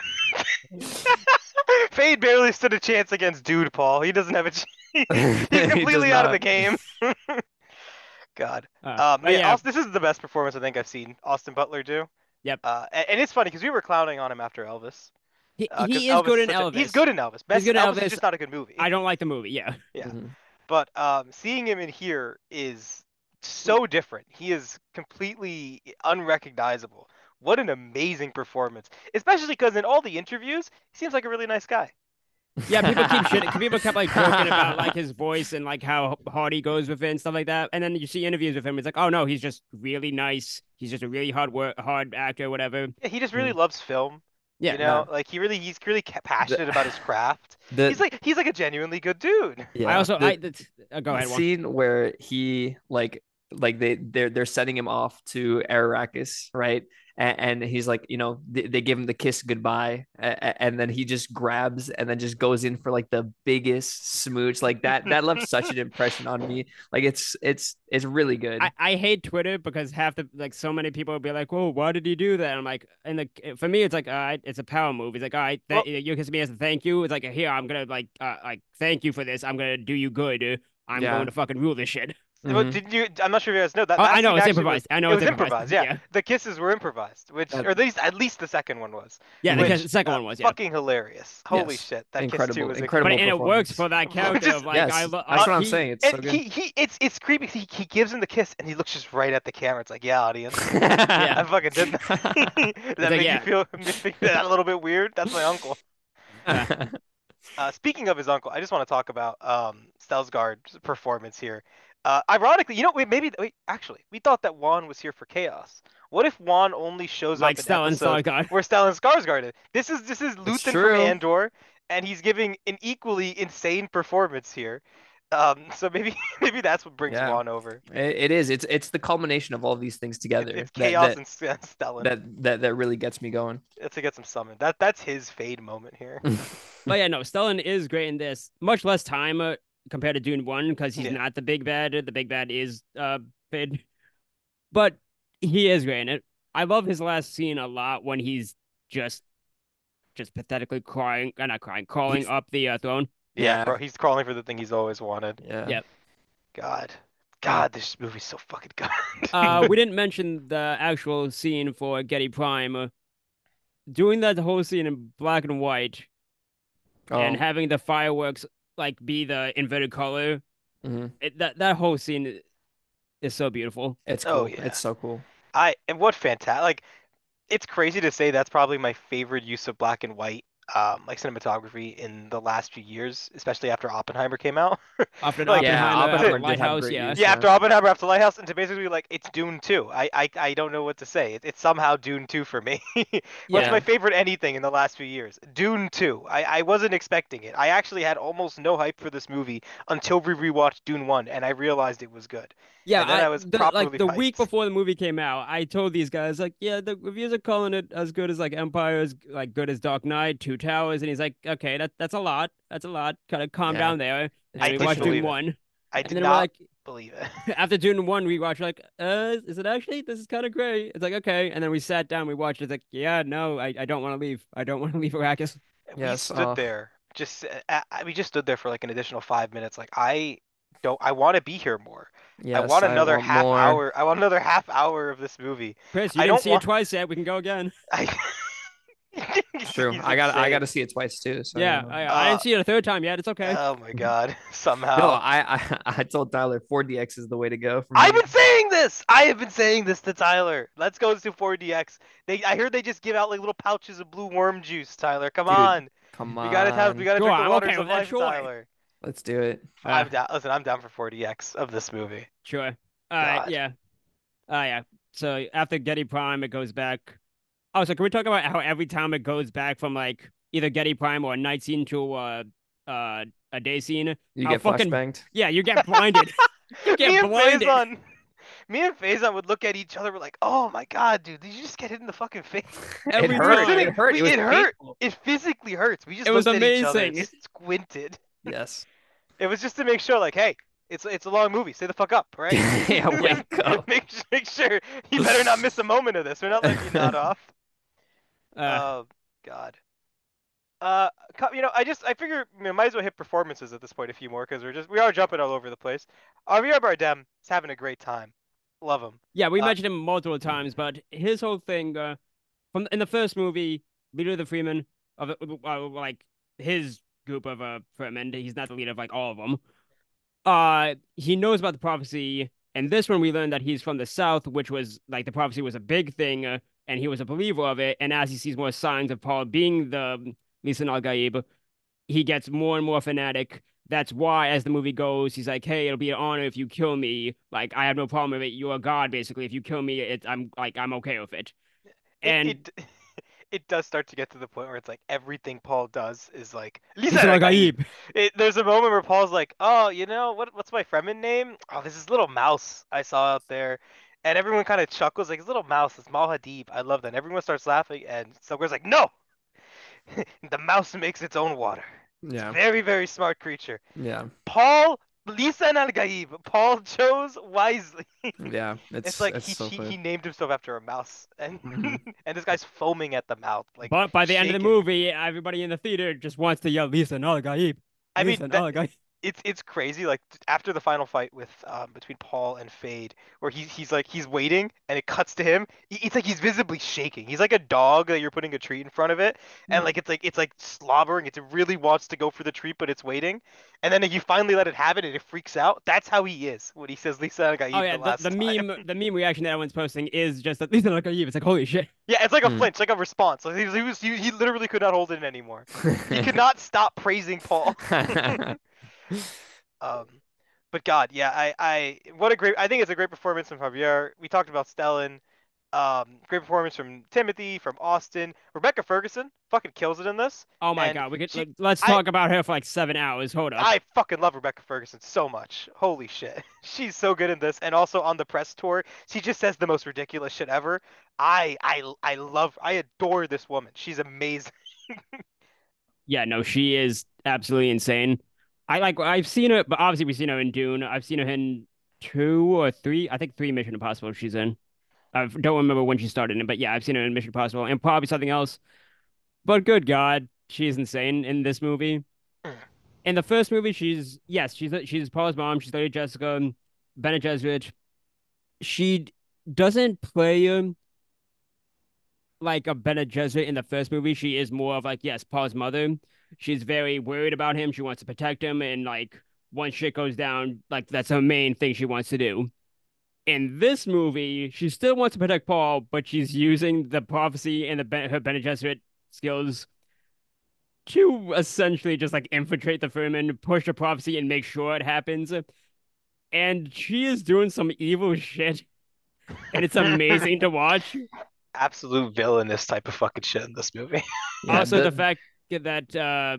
Fade barely stood a chance against Dude Paul. He doesn't have a chance. He He's does completely out of not. the game. God. uh, Um, but yeah, yeah, Aus- this is the best performance I think I've seen Austin Butler do. Yep. Uh, a- and it's funny because we were clowning on him after Elvis. he, Uh, 'cause he is Elvis good in such a- Elvis. He's good in Elvis. Best good in Elvis, Elvis. is just not a good movie. I don't like the movie. Yeah, Yeah. Mhm. But um, seeing him in here is so different. He is completely unrecognizable. What an amazing performance, especially because in all the interviews, he seems like a really nice guy. yeah. People keep shit. People kept like joking about like his voice and like how hard he goes with it and stuff like that. And then you see interviews with him. It's like, oh no, he's just really nice. He's just a really hard work, hard actor, whatever. Yeah, he just really loves film. Yeah, You know, like he really, he's really ca- passionate about his craft. The, He's like, he's like a genuinely good dude. yeah, I also, the- I th- uh, go the ahead. Juan. scene where he like like they they're they're sending him off to Arrakis, right? And, and he's like, you know, they, they give him the kiss goodbye, and, and then he just grabs and then just goes in for like the biggest smooch. Like that that left such an impression on me. Like it's it's it's really good. I, I hate Twitter because half the like so many people would be like, "Whoa, why did he do that?" I'm like, and the for me, it's like, all right, it's a power move. It's like, all right, th- Well, you kiss me as a thank you. It's like, here, I'm gonna like, uh, like, thank you for this. I'm gonna do you good. I'm Yeah. going to fucking rule this shit. Well, Mhm. didn't you? I'm not sure if you guys know that. Oh, that I know scene it's actually improvised. Was, I know it it's was improvised. improvised. Yeah. Yeah, The kisses were improvised, which, That- or at least at least the second one was, yeah. Mhm. The which second uh, one was yeah, fucking hilarious. Holy Yes. shit, that kiss too Incredible, was incredible but and it works performance. for that Which character is- of like, Yes, I love. that's what I'm he, saying. It's so And good. he he it's it's creepy. He he gives him the kiss and he looks just right at the camera. It's like, yeah, audience, Yeah. I fucking did that. Does that like, make yeah. you feel make that a little bit weird? That's my uncle. Uh, Uh, speaking of his uncle, I just want to talk about um, Stelsgaard's performance here. Uh, ironically, you know, we maybe wait, actually, we thought that Juan was here for chaos. What if Juan only shows like up in Stellan episodes Skarsgård. where Stellan Skarsgård is? This is this is It's Luthen from true. Andor, and he's giving an equally insane performance here. Um, so maybe maybe that's what brings Yeah. Juan over. It, it is. It's it's the culmination of all these things together. It's that- chaos that, and S- Stellan. that that that really gets me going. To get some summon. That that's his fade moment here. But yeah, no, Stellan is great in this. Much less time uh, compared to Dune one because he's Yeah. not the big bad. The big bad is uh Fid, but he is great in it. I love his last scene a lot when he's just just pathetically crying, uh, not crying, crawling He's- up the uh, throne. Yeah, Yeah. bro, he's crawling for the thing he's always wanted. Yeah. Yeah. God, God, this movie's so fucking good. Uh, we didn't mention the actual scene for Getty Prime. Uh, doing that whole scene in black and white and Oh. having the fireworks like be the inverted color. Mhm. It, that that whole scene is so beautiful. It's cool. Oh, yeah. It's so cool. I and what fantastic! Like, it's crazy to say that's probably my favorite use of black and white, um, like cinematography in the last few years, especially after Oppenheimer came out. After Like- Oppenheimer, Yeah, after Oppenheimer did have Lighthouse, great yeah. use. Yeah, after Oppenheimer, after Lighthouse, and to basically like it's Dune two. I I, I don't know what to say. It, it's somehow Dune two for me. What's Yeah. my favorite anything in the last few years? Dune two. I, I wasn't expecting it. I actually had almost no hype for this movie until we rewatched Dune one, and I realized it was good. Yeah, And then I, I was the, properly like the week hyped. before the movie came out, I told these guys like, yeah, the reviews are calling it as good as like Empire, as like good as Dark Knight, Two Towers, and he's like, okay, that that's a lot, that's a lot. Kind of calm Yeah. down there. And I we did watched believe Dune it. one, I and did then we're not like, believe it. after Dune one, we watched like, uh, is it actually? This is kind of great. It's like okay, and then we sat down, we watched. It's like, yeah, no, I, I don't want to leave. I don't want to leave Arrakis. we Yes, stood uh, there just uh, uh, we just stood there for like an additional five minutes. Like I don't. I want to be here more. I Yes, want another want half more. hour. I want another half hour of this movie. Chris, you I didn't don't see want- it twice yet. We can go again. I... It's true. He's I got I insane. got to see it twice too. So yeah, you know. I, I Uh, didn't see it a third time yet. It's okay. Oh my god! Somehow. No, I, I I told Tyler four D X is the way to go. For I've me. been saying this. I have been saying this to Tyler. Let's go to four D X. They, I heard they just give out like little pouches of blue worm juice. Tyler, come Dude, on. Come We on. gotta have. We gotta Sure, drink the I'm waters okay of with that, life, sure. Tyler. Let's do it. Uh, I'm down. Listen, I'm down for four D X of this movie. Sure. All right. God. Yeah. Uh, yeah. So after Getty Prime, it goes back. Oh, so can we talk about how every time it goes back from like either Getty Prime or a night scene to uh, uh, a day scene? You How get fucking- flashbanged. Yeah, you get blinded. you me get and blinded. Faison, me and Faison would look at each other. We're like, "Oh my god, dude! Did you just get hit in the fucking face?" Every it hurt. time. It hurt. We- It, was it hurt. painful. It physically hurts. We just It was looked at each other and amazing. squinted. Yes. It was just to make sure, like, hey, it's it's a long movie. Stay the fuck up, right? Yeah, wake up. make make sure you better not miss a moment of this. We're not letting you nod off. Uh, Oh God. Uh, co- you know, I just I figure you know, might as well hit performances at this point a few more because we're just we are jumping all over the place. Javier Bardem is having a great time. Love him. yeah, we uh, mentioned him multiple times, but his whole thing uh, from in the first movie, leader of the Freemen of the- uh, like his group of uh Freemen. He's not the leader of like all of them. Uh, he knows about the prophecy, and this one we learned that he's from the South, which was like the prophecy was a big thing, uh, and he was a believer of it. And as he sees more signs of Paul being the Lisan al Gaib, he gets more and more fanatic. That's why, as the movie goes, he's like, "Hey, it'll be an honor if you kill me. Like, I have no problem with it. You're a god, basically. If you kill me, it, I'm like, I'm okay with it." It- And it, it does start to get to the point where it's like everything Paul does is like Lisa Lisa Nagaib. Nagaib. It, there's a moment where Paul's like, "Oh, you know what? What's my Fremen name? Oh, this is little mouse I saw out there," and everyone kind of chuckles like, "It's little mouse. It's Mal Hadib. I love that." And everyone starts laughing, and Sokka's like, "No, the mouse makes its own water. It's a Yeah. very, very smart creature." Yeah. Paul, Lisa and Al-Gaib. Paul chose wisely. Yeah. It's It's like it's he, so he funny. he named himself after a mouse, and Hmm. and this guy's foaming at the mouth, like But by the end of the shaking. movie, everybody in the theater just wants to yell Lisa Nagaib. I mean Lisa that Nagaib. it's it's crazy. Like after the final fight with um between Paul and Fade, where he's he's like he's waiting, and it cuts to him. he- It's like he's visibly shaking. He's like a dog that you're putting a treat in front of it, and like it's like it's like slobbering. It really wants to go for the treat, but it's waiting. And then you finally let it have it, and it freaks out. That's how he is when he says Lisa Oh Nagaib yeah, the the, the last time. meme the meme reaction that everyone's posting is just that Lisa Nagaib. It's like holy shit. Yeah, it's like a Hmm. flinch, like a response. Like he was, he was, he, he literally could not hold it in anymore. He could not stop praising Paul. Um, but God, yeah, I, I, what a great, I think it's a great performance from Javier. We talked about Stellan. Um, great performance from Timothy, from Austin. Rebecca Ferguson fucking kills it in this, Oh my and God, we could she, let, let's I, talk about her for like seven hours. Hold up. I fucking love Rebecca Ferguson so much. Holy shit, she's so good in this, and also on the press tour, she just says the most ridiculous shit ever. I, I, I love, I adore this woman. She's amazing. Yeah, no, she is absolutely insane. I like I've seen her, but obviously we've seen her in Dune. I've seen her in two or three, I think three Mission Impossible she's in. I don't remember when she started in, but yeah, I've seen her in Mission Impossible and probably something else. But good God, she's insane in this movie. In the first movie, she's yes, she's she's Paul's mom. She's Lady Jessica, Bene Gesserit. She doesn't play um, like a Bene Gesserit in the first movie. She is more of like yes, Paul's mother. She's very worried about him. She wants to protect him, and like once shit goes down, like that's her main thing she wants to do. In this movie, she still wants to protect Paul, but she's using the prophecy and the ben- her Bene Gesserit skills to essentially just like infiltrate the Fremen, push the prophecy, and make sure it happens. And she is doing some evil shit, and it's amazing to watch. Absolute villainous type of fucking shit in this movie. Yeah, Also, the the fact that uh,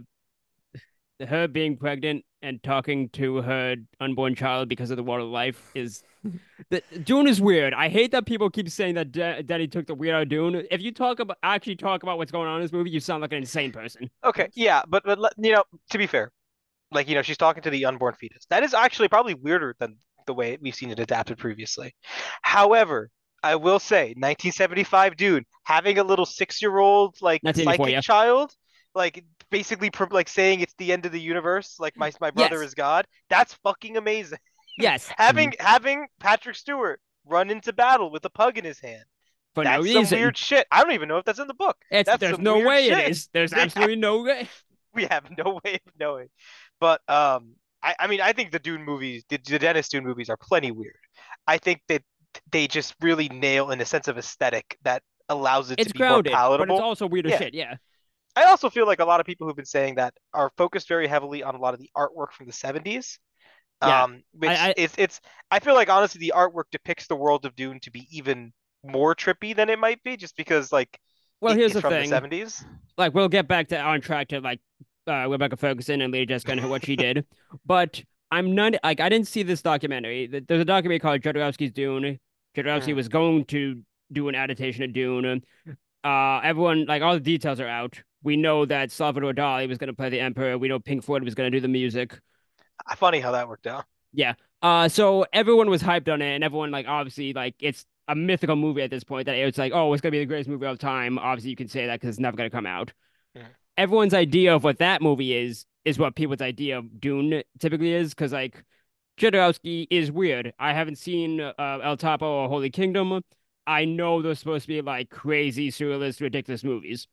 her being pregnant and talking to her unborn child because of the water of life is that Dune is weird. I hate that people keep saying that D- Daddy took the weird out of Dune. If you talk about actually talk about what's going on in this movie, you sound like an insane person. Okay, yeah, but but let- you know, to be fair, like you know, she's talking to the unborn fetus. That is actually probably weirder than the way we've seen it adapted previously. However, I will say, nineteen seventy-five dude having a little six-year-old like nineteen eighty-four, psychic yeah. child, like basically pr- like saying it's the end of the universe, like my my brother Yes, is God. That's fucking amazing. yes, Having having Patrick Stewart run into battle with a pug in his hand. for no That's some reason. weird shit. I don't even know if that's in the book. It's That's there's some no weird way it shit. is. There's absolutely no way. We have no way of knowing. But um, I, I mean, I think the Dune movies, the, the Dennis Dune movies, are plenty weird. I think that they just really nail in a sense of aesthetic that allows it to It's be more grounded, but it's palatable. also weird as Yeah, shit. Yeah, I also feel like a lot of people who've been saying that are focused very heavily on a lot of the artwork from the seventies. yeah. Um, I, which I is it's I feel like honestly the artwork depicts the world of Dune to be even more trippy than it might be, just because like well, it here's is the from the thing. seventies. Like we'll get back to on track to like uh, Rebecca Ferguson and Lady Jessica and what she did, but I'm not like I didn't see this documentary. There's a documentary called Jodorowsky's Dune. Jodorowsky Mm. was going to do an adaptation of Dune. Uh, everyone like all the details are out. We know that Salvador Dali was going to play the Emperor. We know Pink Floyd was going to do the music. Funny how that worked out. Yeah. Uh, so everyone was hyped on it, and everyone like obviously like it's a mythical movie at this point. That it's like, oh, it's gonna be the greatest movie of all time. Obviously, you can say that because it's never gonna come out. Mm. Everyone's idea of what that movie is is what people's idea of Dune typically is. Because like Jodorowsky is weird. I haven't seen uh, El Topo or Holy Kingdom. I know they're supposed to be like crazy, surrealist, ridiculous movies.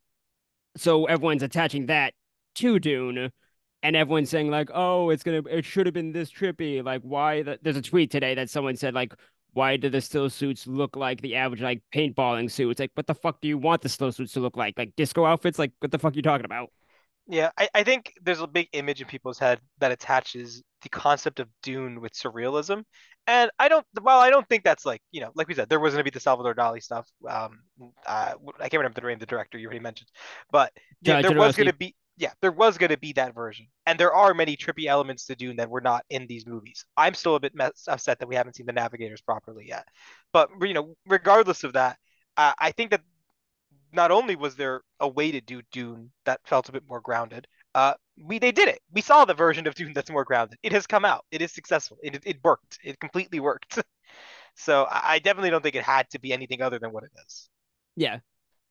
So everyone's attaching that to Dune, and everyone's saying like, "Oh, it's gonna, it should have been this trippy." Like, why? The, there's a tweet today that someone said like, "Why do the still suits look like the average like paintballing suits?" Like, what the fuck do you want the still suits to look like? Like disco outfits? Like, what the fuck are you talking about? Yeah, I, I think there's a big image in people's head that attaches the concept of Dune with surrealism. And I don't, well, I don't think that's like, you know, like we said, there was going to be the Salvador Dali stuff. Um, uh, I can't remember the name of the director you already mentioned, but yeah, there was going Jodorowsky. to be, yeah, there was going to be that version. And there are many trippy elements to Dune that were not in these movies. I'm still a bit mess- upset that we haven't seen the Navigators properly yet. But, you know, regardless of that, uh, I think that not only was there a way to do Dune that felt a bit more grounded, uh, we they did it. We saw the version of Dune that's more grounded. It has come out. It is successful. It it worked. It completely worked. So I definitely don't think it had to be anything other than what it is. Yeah.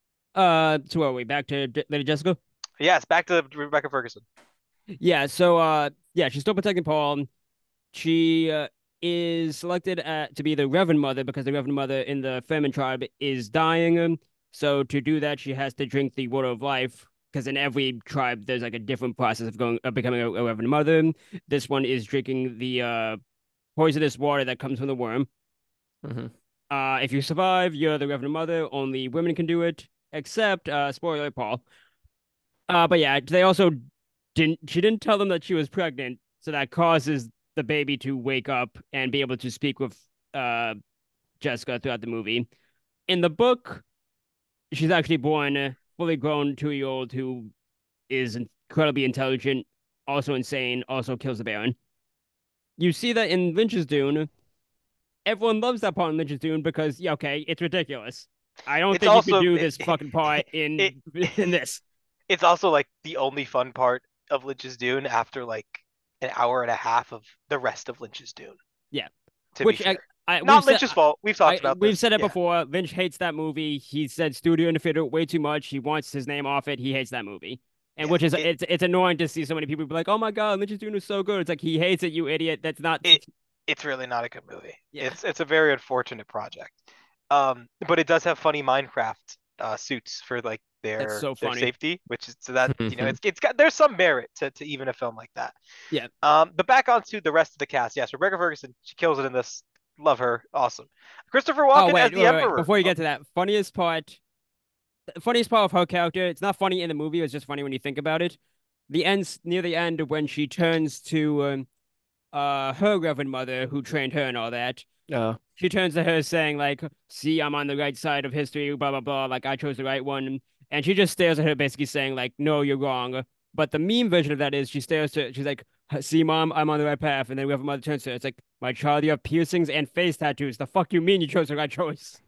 Uh, so where are we? Back to J- Lady Jessica? Yes, back to Rebecca Ferguson. Yeah, so uh yeah, she's still protecting Paul. She uh, is selected uh, to be the Reverend Mother because the Reverend Mother in the Fremen tribe is dying. So to do that, she has to drink the water of life because in every tribe there's like a different process of going of becoming a, a Reverend Mother. This one is drinking the uh poisonous water that comes from the worm. Hmm. Uh, if you survive, you're the Reverend Mother. Only women can do it, except uh, spoiler, Paul. Uh, but yeah, they also didn't. She didn't tell them that she was pregnant, so that causes the baby to wake up and be able to speak with uh Jessica throughout the movie. In the book, she's actually born a fully grown two year old who is incredibly intelligent, also insane, also kills the Baron. You see that in Lynch's Dune. Everyone loves that part in Lynch's Dune because, yeah, okay, it's ridiculous. I don't It's think you could also do it, this fucking part it, in in this. it's also like the only fun part of Lynch's Dune after like an hour and a half of the rest of Lynch's Dune. Yeah, To be which I, fair, I we've not said Lynch's fault. We've talked I about we've this. said it Yeah, before. Lynch hates that movie. He said studio interfered way too much. He wants his name off it. He hates that movie, and yeah. which is It it's it's annoying to see so many people be like, "Oh my god, Lynch's Dune is so good." It's like he hates it, you idiot. That's not. it it's really not a good movie. Yeah, It's it's a very unfortunate project. Um, but it does have funny Minecraft uh, suits for like that's their so their funny. safety, which is so that you know it's it's got there's some merit to, to even a film like that. Yeah. Um, but back onto the rest of the cast. Yes, Rebecca Ferguson, she kills it in this. Love her, awesome. Christopher Oh Walken as wait, the wait, wait. Emperor. Before you Oh, get to that, funniest part funniest part of her character. It's not funny in the movie. It's just funny when you think about it. The ends near the end when she turns to um, uh her Reverend Mother who trained her and all that. Uh, She turns to her saying like, "See, I'm on the right side of history. Blah blah blah. Like I chose the right one." And she just stares at her, basically saying like, "No, you're wrong." But the meme version of that is she stares to she's like, "See, mom, I'm on the right path." And then Reverend Mother turns to her. It's like, "My child, you have piercings and face tattoos. The fuck you mean you chose the right choice?"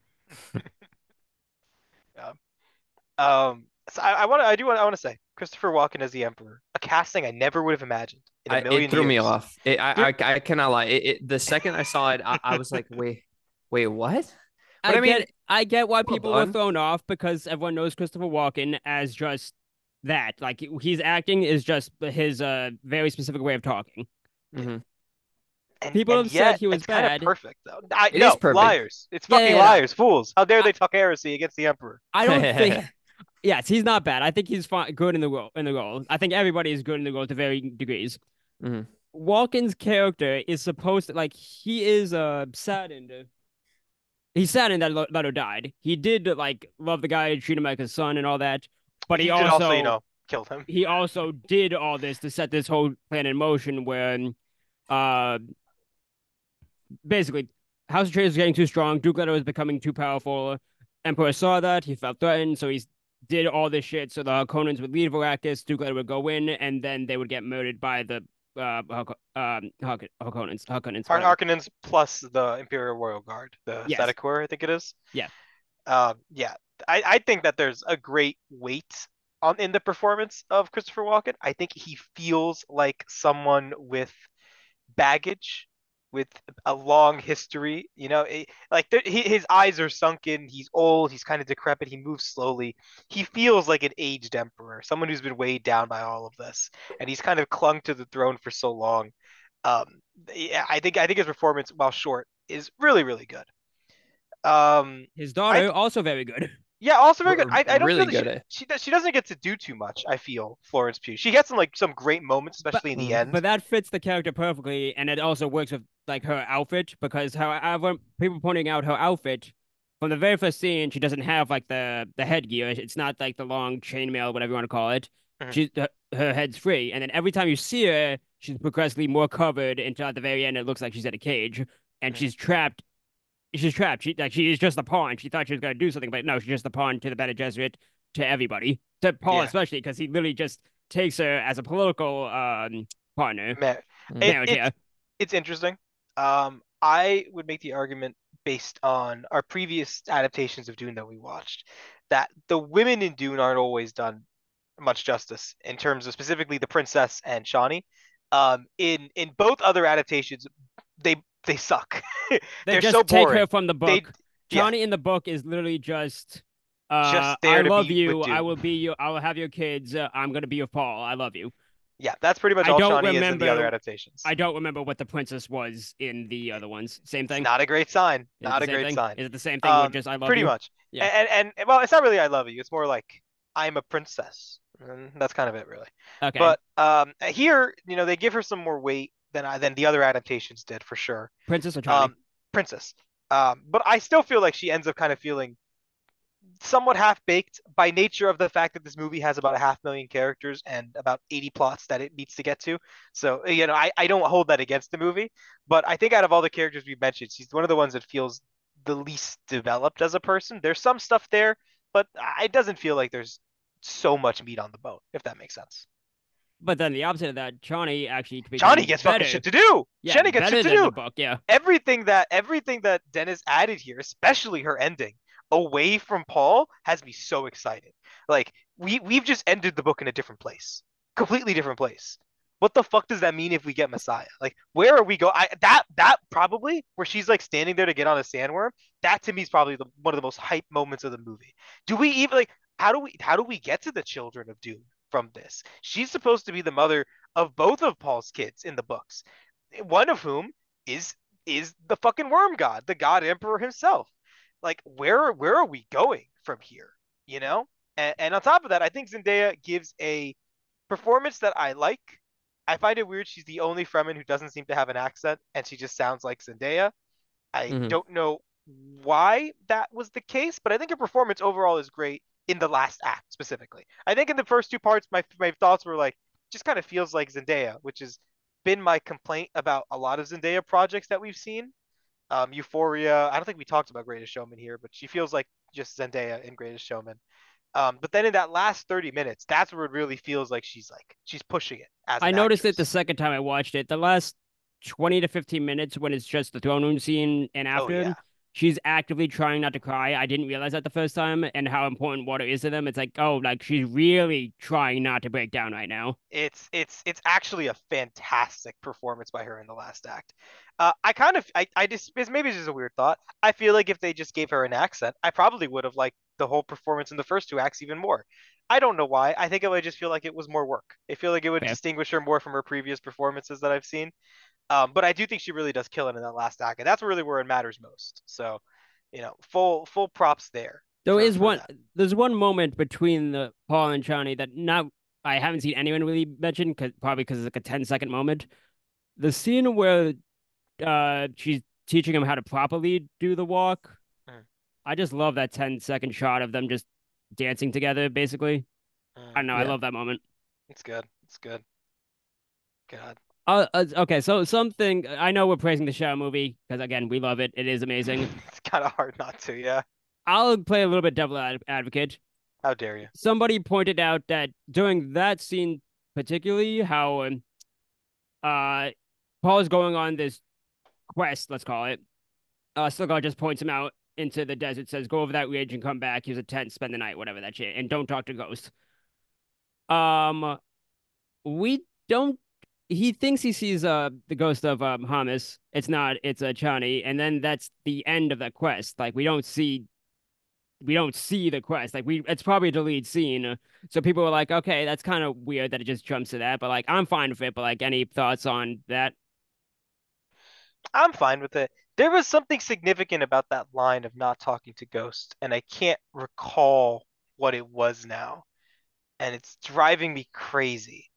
yeah. Um, so I, I want to, I do want, I want to say Christopher Walken as the Emperor, a casting I never would have imagined in a I it million threw me years. off. It, I, Through, I I cannot lie. It, it the second I saw it, I, I was like, wait, wait, what? But I I mean, get I get why well people were done. thrown off because everyone knows Christopher Walken as just that. Like he's acting is just his uh very specific way of talking. yeah. Hmm. And People and have said yet he was it's kind of bad. perfect though. I It is no perfect. liars. It's Yeah, yeah, fucking yeah. No. liars, fools. How dare I, they talk heresy against the Emperor? I don't think yes, he's not bad. I think he's fine, good in the role in the role. I think everybody is good in the role to varying degrees. Hmm. Walken's character is supposed to like he is uh saddened. He's saddened that Leto died. He did like love the guy, treat him like his son and all that, but he He did also, you also know, kill him. he also did all this to set this whole plan in motion when uh basically House of Atreides was getting too strong, Duke Leto was becoming too powerful. Emperor saw that, he felt threatened, so he did all this shit so the Harkonnens would leave Arrakis, Duke Leto would go in, and then they would get murdered by the uh Hark- um Hark- Harkonnens, Harkonnens, Har- whatever. Harkonnens plus the Imperial Royal Guard, the Yes. Sedicor, I think it is. Yeah. Um, yeah, I, I think that there's a great weight on in the performance of Christopher Walken. I think he feels like someone with baggage, with a long history. You know, it, like there, he, his eyes are sunken. He's old. He's kind of decrepit. He moves slowly. He feels like an aged emperor, someone who's been weighed down by all of this, and he's kind of clung to the throne for so long. Um, yeah, I think I think his performance, while short, is really really good. Um, His I daughter also very good. yeah, also very good. R- I, I don't really feel that she good at. she does, she doesn't get to do too much. I feel Florence Pugh. She gets some like some great moments, But especially in the Mm. end. but that fits the character perfectly, and it also works with like her outfit because however people pointing out her outfit from the very first scene, she doesn't have like the the headgear. It's not like the long chainmail, whatever you want to call it. Mhm. she's her, her head's free, and then every time you see her, she's progressively more covered until at the very end it looks like she's in a cage and Mhm. she's trapped. She's trapped. She like she is just a pawn. She thought she was gonna do something, but no, she's just a pawn to the Bene Gesserit, to everybody, to Paul Yeah, especially, because he literally just takes her as a political um partner. man, Mm. it Marriage, it's yeah. it's interesting. Um, I would make the argument based on our previous adaptations of Dune that we watched that the women in Dune aren't always done much justice in terms of specifically the princess and Shawnee. Um, in in both other adaptations, they they suck. They They're so just take her boring. from the They book. yeah, Chani in the book is literally just, uh, just I there to love be with you. I Dune. will be you. I will have your kids. Uh, I'm gonna be your Paul. I love you. Yeah, that's pretty much I all don't Shawnee is in the other remember. adaptations. I don't remember what the princess was in the other ones. Same It's thing. not a great sign. Is it Not the a same great thing? sign. Is it the same thing with Um, just I love pretty you? much. Yeah. And, and and well, it's not really I love you. It's more like I'm a princess. And that's kind of it, really. Okay. But um, here, you know, they give her some more weight than I than the other adaptations did for sure. Princess or Chani? Um, princess. Um, but I still feel like she ends up kind of feeling somewhat half baked by nature of the fact that this movie has about a half million characters and about eighty plots that it needs to get to. So, you know, I, I don't hold that against the movie, but I think out of all the characters we've mentioned, she's one of the ones that feels the least developed as a person. There's some stuff there, but it doesn't feel like there's so much meat on the bone, if that makes sense. But then the opposite of that, Chani actually Johnny becomes gets fucking better. shit to do. Yeah, Jenny gets shit better to than the do. book. Yeah. Everything that everything that Dennis added here, especially her ending, away from Paul, has me so excited. Like we we've just ended the book in a different place, completely different place. What the fuck does that mean if we get Messiah? Like where are we go? I that that probably where she's like standing there to get on a sandworm. That to me is probably the, one of the most hype moments of the movie. Do we even like how do we how do we get to the children of Doom from this? She's supposed to be the mother of both of Paul's kids in the books, one of whom is is the fucking worm god, the god emperor himself. Like where where are we going from here? You know? And, and on top of that, I think Zendaya gives a performance that I like. I find it weird she's the only Fremen who doesn't seem to have an accent and she just sounds like Zendaya. I Hmm. don't know why that was the case, but I think her performance overall is great in the last act specifically. I think in the first two parts, my my thoughts were like, just kind of feels like Zendaya, which has been my complaint about a lot of Zendaya projects that we've seen. Um, Euphoria. I don't think we talked about Greatest Showman here, but she feels like just Zendaya in Greatest Showman. Um, but then in that last thirty minutes, that's where it really feels like she's like she's pushing it as I an noticed it the actress. second time I watched it. The last twenty to fifteen minutes when it's just the throne room scene and Oh after, yeah. she's actively trying not to cry. I didn't realize that the first time and how important water is to them. It's like, oh, like she's really trying not to break down right now. It's it's it's actually a fantastic performance by her in the last act. Uh, I kind of I I just maybe it's just a weird thought. I feel like if they just gave her an accent, I probably would have liked the whole performance in the first two acts even more. I don't know why. I think it would just feel like it was more work. I feel like it would Fair. distinguish her more from her previous performances that I've seen. Um, but I do think she really does kill it in that last act, and that's really where it matters most. So, you know, full full props there There for is for one that. there's one moment between the Paul and Chani that not I haven't seen anyone really mention, cause probably because it's like a ten second moment. The scene where uh she's teaching him how to properly do the walk. Mm, I just love that ten second shot of them just dancing together, basically. I mm. don't know, I Yeah. love that moment. It's good. It's good. God. Uh, uh, okay, so something I know we're praising the Shadow movie because again we love it. It is amazing. It's kind of hard not to, yeah. I'll play a little bit devil ad- advocate. How dare you? Somebody pointed out that during that scene, particularly, how um, uh Paul is going on this quest, let's call it. Uh, Stilgar just points him out into the desert, says, "Go over that ridge and come back. Use a tent, spend the night, whatever that shit, and don't talk to ghosts." Um, we don't. He thinks he sees uh the ghost of um Hamas. It's not. It's a uh, Chani, and then that's the end of that quest. Like we don't see. We don't see the quest. Like we, it's probably a deleted scene. So people were like, "Okay, that's kind of weird that it just jumps to that." But like, I'm fine with it. But like, any thoughts on that? I'm fine with it. There was something significant about that line of not talking to ghosts, and I can't recall what it was now, and it's driving me crazy.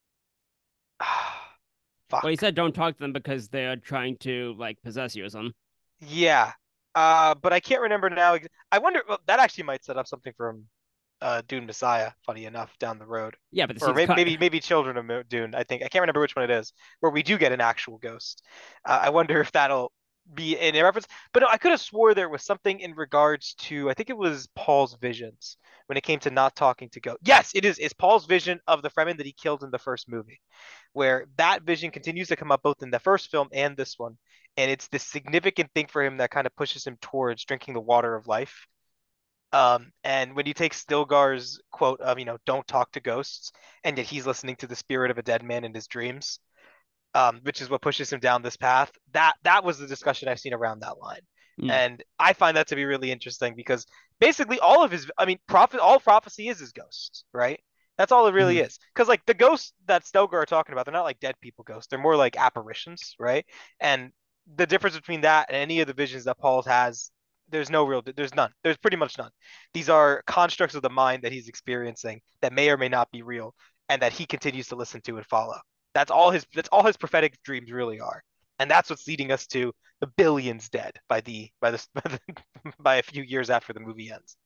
Well, he Fuck. said don't talk to them because they're trying to like possess you or something. Yeah. Uh, but I can't remember now. ex- I wonder. Well, that actually might set up something from uh, Dune Messiah. Funny enough, down the road, Yeah, but the or scene's maybe cut. maybe maybe Children of Mo- Dune. I think I can't remember which one it is, where we do get an actual ghost. Uh, I wonder if that'll be in a reference. But no, I could have swore there was something in regards to I think it was Paul's visions when it came to not talking to ghosts. Yes, it is. It's Paul's vision of the Fremen that he killed in the first movie, where that vision continues to come up both in the first film and this one. And it's this significant thing for him that kind of pushes him towards drinking the water of life. Um, and when you take Stilgar's quote of, you know, don't talk to ghosts, and yet he's listening to the spirit of a dead man in his dreams, um, which is what pushes him down this path. That that was the discussion I've seen around that line. Mm. And I find that to be really interesting because basically all of his, I mean, prophet, all prophecy is his ghosts, right? That's all it really Mhm. is. Because like the ghosts that Stelgar are talking about, they're not like dead people ghosts. They're more like apparitions, right? And the difference between that and any of the visions that Paul has, there's no real, there's none. There's pretty much none. These are constructs of the mind that he's experiencing that may or may not be real, and that he continues to listen to and follow. That's all his. That's all his prophetic dreams really are, and that's what's leading us to the billions dead by the by the by a few years after the movie ends.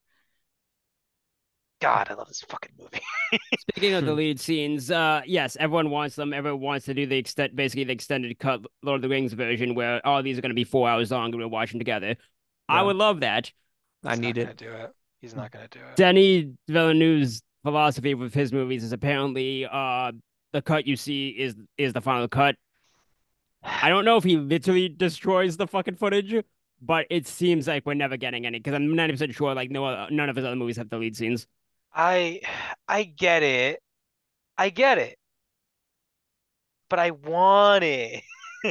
God, I love this fucking movie. Speaking of the Hmm. lead scenes, uh, yes, everyone wants them. Everyone wants to do the extent, basically the extended cut Lord of the Rings version, where all these are going to be four hours long and we're watching together. I Yeah, would love that. I He's not need gonna it. do it. He's not gonna do it. Denis Villeneuve's philosophy with his movies is apparently uh the cut you see is is the final cut. I don't know if he literally destroys the fucking footage, but it seems like we're never getting any because I'm ninety percent sure like no other, none of his other movies have the lead scenes. I I get it. I get it. But I want it.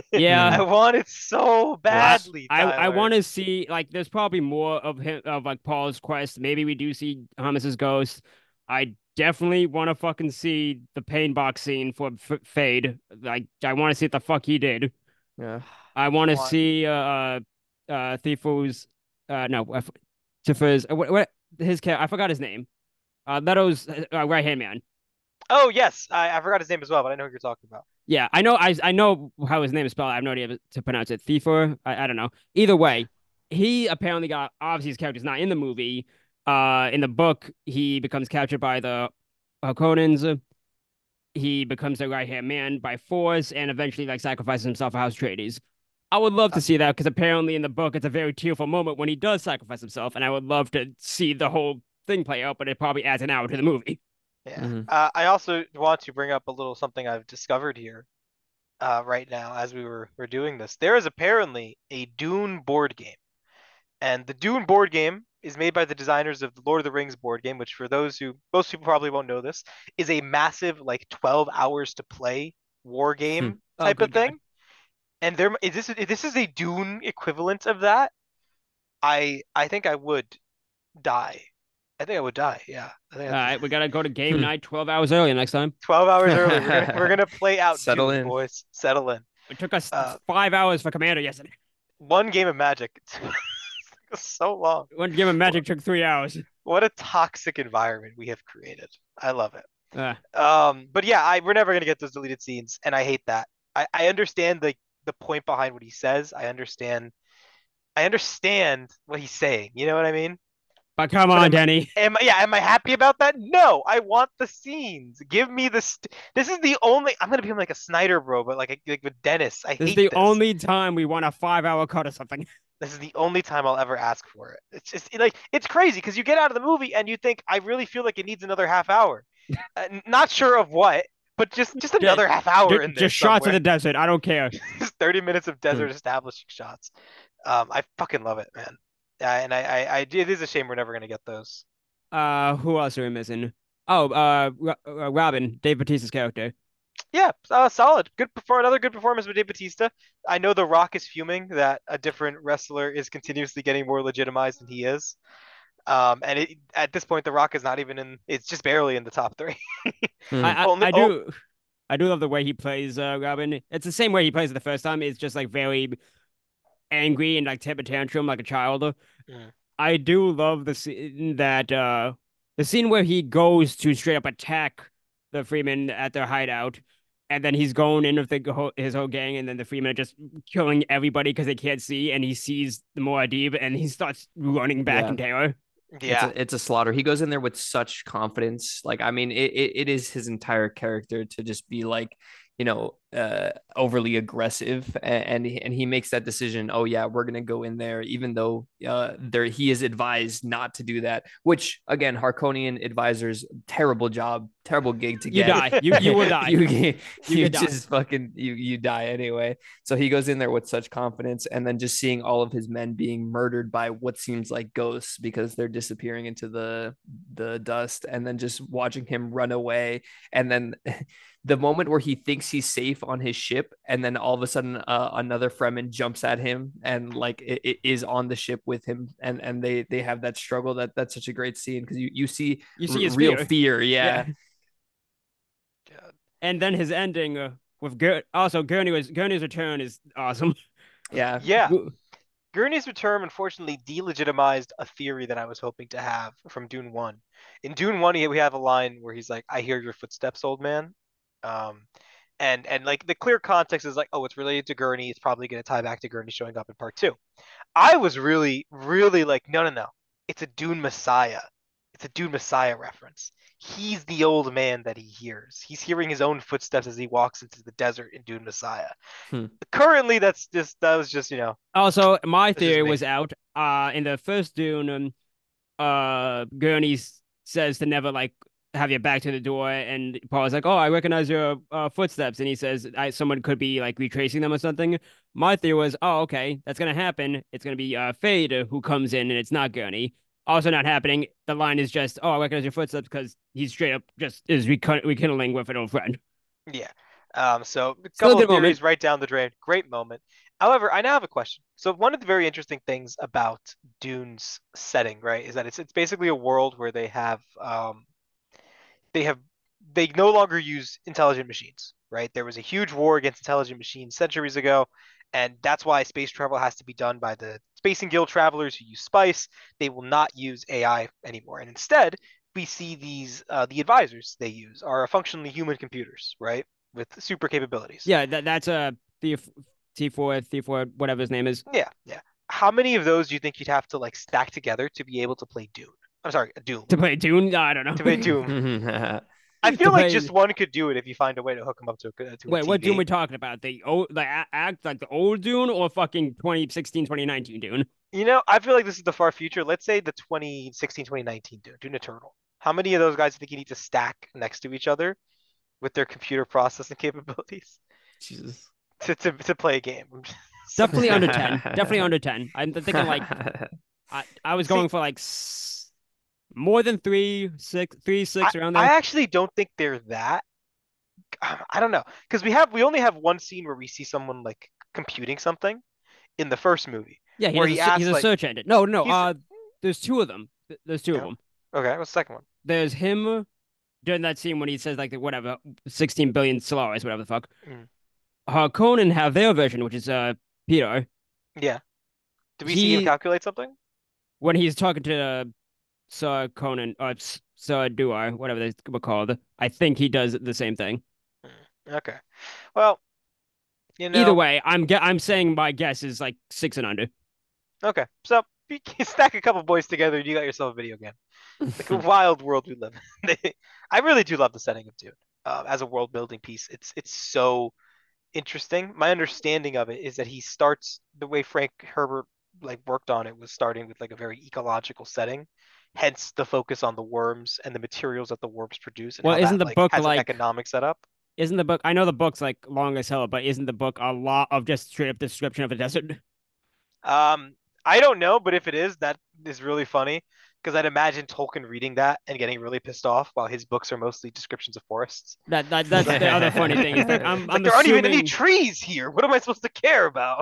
I Yeah, Hmm. want it so I Yes. badly, I I Tyler. want to see like there's probably more of him of like Paul's quest. Maybe we do see Hummus's ghost. I definitely want to fucking see the pain box scene for F Fade. Like I want to see what the fuck he did. Yeah. I I want to want see uh uh uh Thifu's uh no uh, Tifa's uh, what, what his cat I forgot his name. Uh Leto's uh, right hand man. Oh yes, I, I forgot his name as well, but I know who you're talking about. Yeah, I know I I know how his name is spelled. I have no idea to pronounce it. Thifor. I, I don't know. Either Yeah. way, he apparently got obviously his character's not in the movie. Uh in the book, he becomes captured by the Harkonnens. He becomes the right hand man by force and eventually like sacrifices himself for House Atreides. I would love Uh, to see that because apparently in the book it's a very tearful moment when he does sacrifice himself, and I would love to see the whole thing play out, but it probably adds an hour to the movie. yeah. Hmm. Uh, I also want to bring up a little something I've discovered here uh, right now as we were, were doing this. There is apparently a Dune board game. And the Dune board game is made by the designers of the Lord of the Rings board game, which for those who most people probably won't know this, is a massive like twelve hours to play war Hmm. game Oh, type of good God. thing. And there is this if this is a Dune equivalent of that. I I think I would die. I think I would die. Yeah. I think All that's right, we gotta go to game Hmm. night twelve hours earlier next time. twelve hours early. We're gonna we're gonna play out Settle Dune, in. boys. Settle in. It took us Uh, five hours for Commander yesterday. one game of Magic. It's so long. One game of Magic took three hours. What a toxic environment we have created. I love it. Uh, Um, but yeah, I we're never gonna get those deleted scenes, and I hate that. I I understand the the point behind what he says. I understand. I understand what he's saying. You know what I mean? but come But on, am Denny. am I- yeah, am I happy about that? No, I want the scenes. Give me the. St- this is the only. I'm gonna become like a Snyder bro, but like like with Dennis. I This is hate the this. only time we want a five-hour cut or something. This is the only time I'll ever ask for it. It's just like it's crazy because you get out of the movie and you think I really feel like it needs another half hour. Uh, n- not sure of what, but just just Just, another half hour in there just shots of somewhere. the desert. I don't care. Just thirty minutes of Hmm. desert establishing shots. Um, I fucking love it, man. Yeah, and I, I, I, it is a shame we're never gonna get those. Uh, who else are we missing? Oh, uh, Ro- uh, Robin, Dave Bautista's character. Yeah, uh, solid. Good perform. Another good performance with Dave Batista. I know The Rock is fuming that a different wrestler is continuously getting more legitimized than he is. Um, and it, at this point, The Rock is not even in. It's just barely in the top three. Hmm. I, I, Only, I oh, do, I do love the way he plays uh, Robin. It's the same way he plays it the first time. It's just like very angry and like temper tantrum like a child. mm, I do love the scene that uh the scene where he goes to straight up attack the Freeman at their hideout, and then he's going in with the whole, his whole gang, and then the Freemen are just killing everybody because they can't see, and he sees the Muad'Dib, and he starts running back Yeah. in terror. It's Yeah. a it's a slaughter. He goes in there with such confidence. Like, I mean, it, it, it is his entire character to just be like, you know, uh, overly aggressive, and and he, and he makes that decision. Oh yeah, we're gonna go in there, even though uh, there he is advised not to do that. Which again, Harkonian advisors, terrible job, terrible gig to You get. die. You you will die. you You you could die. just fucking you you die anyway. So he goes in there with such confidence, and then just seeing all of his men being murdered by what seems like ghosts because they're disappearing into the the dust, and then just watching him run away, and then the moment where he thinks he's safe on his ship, and then all of a sudden uh, another Fremen jumps at him and like it, it is on the ship with him, and and they they have that struggle. That that's such a great scene because you you see You r- see his real fear. fear. Yeah. Yeah, God. And then his ending uh, with Gur also Gurney was Gurney's return is awesome. yeah. Yeah. Gurney's return unfortunately delegitimized a theory that I was hoping to have from Dune one. In Dune one, we have a line where he's like, "I hear your footsteps, old man." Um, and and like the clear context is like, oh, it's related to Gurney. It's probably going to tie back to Gurney showing up in part two. I was really, really like, no, no, no. It's a Dune Messiah. It's a Dune Messiah reference. He's the old man that he hears. He's hearing his own footsteps as he walks into the desert in Dune Messiah. Hmm. Currently, that's just that was just you know Also, my that's just theory me. was out. Uh, in the first Dune, um, uh, Gurney s- says to never like have your back to the door, and Paul's like, "Oh, I recognize your uh, footsteps," and he says, "I someone could be like retracing them or something." My theory was, "Oh, okay, that's gonna happen. It's gonna be uh Fade who comes in, and it's not Gurney." Also, not happening. The line is just, "Oh, I recognize your footsteps," because he's straight up just is rekindling rekindling with an old friend. Yeah. Um, so a Still a couple of good moment. theories right down the drain. Great moment. However, I now have a question. So one of the very interesting things about Dune's setting, right, is that it's it's basically a world where they have um they have they no longer use intelligent machines, right? There was a huge war against intelligent machines centuries ago, and that's why space travel has to be done by the Spacing Guild travelers who use spice. They will not use A I anymore, and instead we see these uh, the advisors they use are functionally human computers, right, with super capabilities. Yeah, that that's a T T four T four whatever his name is Yeah, yeah. How many of those do you think you'd have to like stack together to be able to play Dune? I'm sorry, Doom. to play Dune. I don't To play know. Doom. Yeah. I To feel like just play. one could do it if you find a way to hook them up to a to a Wait, what Dune we T V. talking about? The old, the a- act like the old Dune or fucking twenty sixteen, twenty nineteen Dune? You know, I feel like this is the far future. Let's say the twenty sixteen, twenty nineteen Dune, Dune Eternal. How many of those guys do you think you need to stack next to each other with their computer processing capabilities Jesus. to, to, to play a game? So- Definitely under ten. Definitely under ten. I'm thinking like I, I was See, going for like s- more than three, six, three, I, six around I there. actually don't think they're that. I don't know. Because we have we only have one scene where we see someone like computing something in the first movie Yeah, he where does. A, he se- he's asks a like search engine. No, no. he's Uh, there's two of them. Th- There's two of yeah. them. Okay, what's the second one? There's him during that scene when he says like the, whatever sixteen billion Solaris, whatever the fuck. Mm. Uh, Conan have their version, which is uh Peter. Yeah. Do we see him He calculate something? when he's talking to uh, Sir Conan or S- Sir Duar, whatever they were called. I think he does the same thing. Mm. Okay. Well, you Either know, way, I'm ge- I'm saying my guess is like six and under. okay. So you can stack a couple boys together and you got yourself a video game. Like a wild world we live in. I really do love the setting of Dune. Uh, as a world building piece, it's it's so interesting. My understanding of it is that he starts the way Frank Herbert like worked on it was starting with like a very ecological setting, hence the focus on the worms and the materials that the worms produce and Well, how isn't that the like book has an like economic setup. isn't the book? I know the book's like long as hell, but isn't the book a lot of just straight up description of a desert? Um, I don't know, but if it is, that is really funny because I'd imagine Tolkien reading that and getting really pissed off while his books are mostly descriptions of forests. That that It's that's like, the other funny thing is like I'm it's like I'm there aren't even any assuming. trees here. What am I supposed to care about?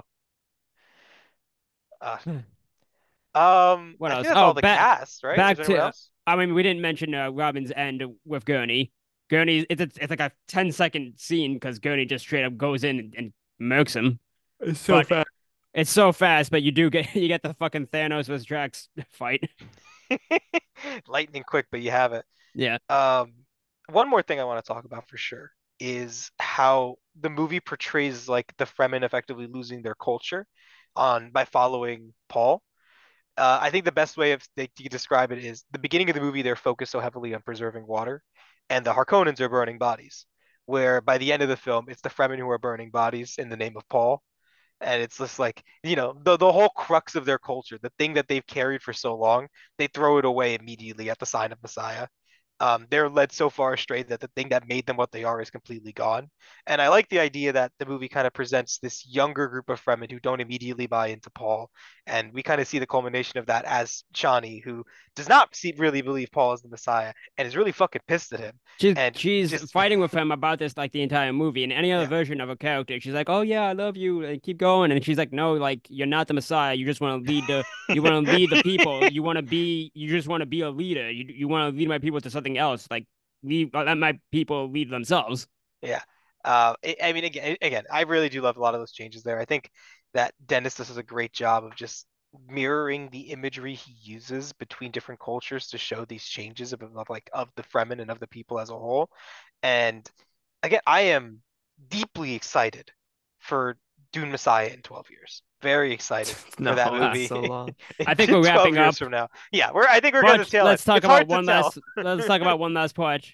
Uh, um, What I else? think that's Oh, all the back cast, right? Is back there anyone to. else? I mean, we didn't mention uh, Robin's end with Gurney. Gurney, it's it's, it's like a ten second scene because Gurney just straight up goes in and, and murks him. It's so But fast. it's so fast, but you do get you get the fucking Thanos versus Drax fight. Lightning quick, but you have it. Yeah. Um, one more thing I want to talk about for sure is how the movie portrays like the Fremen effectively losing their culture on by following Paul. Uh, I think the best way of they, to describe it is the beginning of the movie. They're focused so heavily on preserving water, and the Harkonnens are burning bodies. Where by the end of the film, it's the Fremen who are burning bodies in the name of Paul, and it's just like you know the the whole crux of their culture, the thing that they've carried for so long, they throw it away immediately at the sign of Messiah. Um, they're led so far astray that the thing that made them what they are is completely gone. And I like the idea that the movie kind of presents this younger group of Fremen who don't immediately buy into Paul, and we kind of see the culmination of that as Chani, who does not see, really believe Paul is the Messiah and is really fucking pissed at him, She's and she's just fighting with him about this like the entire movie. And any other yeah. version of a character, she's like, "Oh yeah, I love you," and keep going. And she's like, "No, like you're not the Messiah. You just want to lead the you want to lead the people. You want to be you just want to be a leader. You you want to lead my people to something else. Like leave let my people lead themselves." Yeah. Uh, I, I mean, again, again, I really do love a lot of those changes there. I think that Dennis does a great job of just mirroring the imagery he uses between different cultures to show these changes of, of like of the Fremen and of the people as a whole. And again, I am deeply excited for Dune Messiah in twelve years. Very excited for that No, it's movie so long. in I think we're twelve wrapping years up. from now. Yeah, we're I think we're gonna But tail it. let's talk It's about hard to one tell. last let's talk about one last part.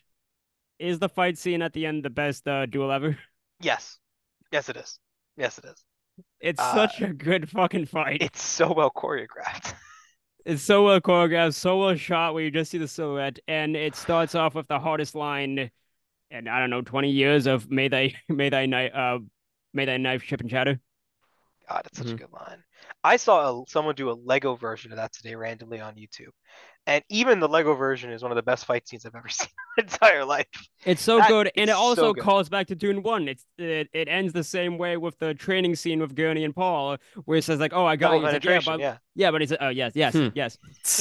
Is the fight scene at the end the best uh, duel ever? Yes. Yes, it is. Yes, it is. It's Uh, such a good fucking fight. it's so well choreographed. It's so well choreographed, so well shot where you just see the silhouette, and it starts off with the hardest line in I don't know twenty years of "May thy may thy knife uh may thy knife chip and shatter." God, it's such a Mhm. good line. I saw a, someone do a Lego version of that today randomly on YouTube. And even the Lego version is one of the best fight scenes I've ever seen in my entire life. It's so That good, and it's it so also good. calls back to Dune One. It's it, it ends the same way with the training scene with Gurney and Paul, where it says like, "Oh, I got Double you." He's like, "Yeah, penetration, but yeah. yeah, but he's oh yes, yes, Hmm. yes,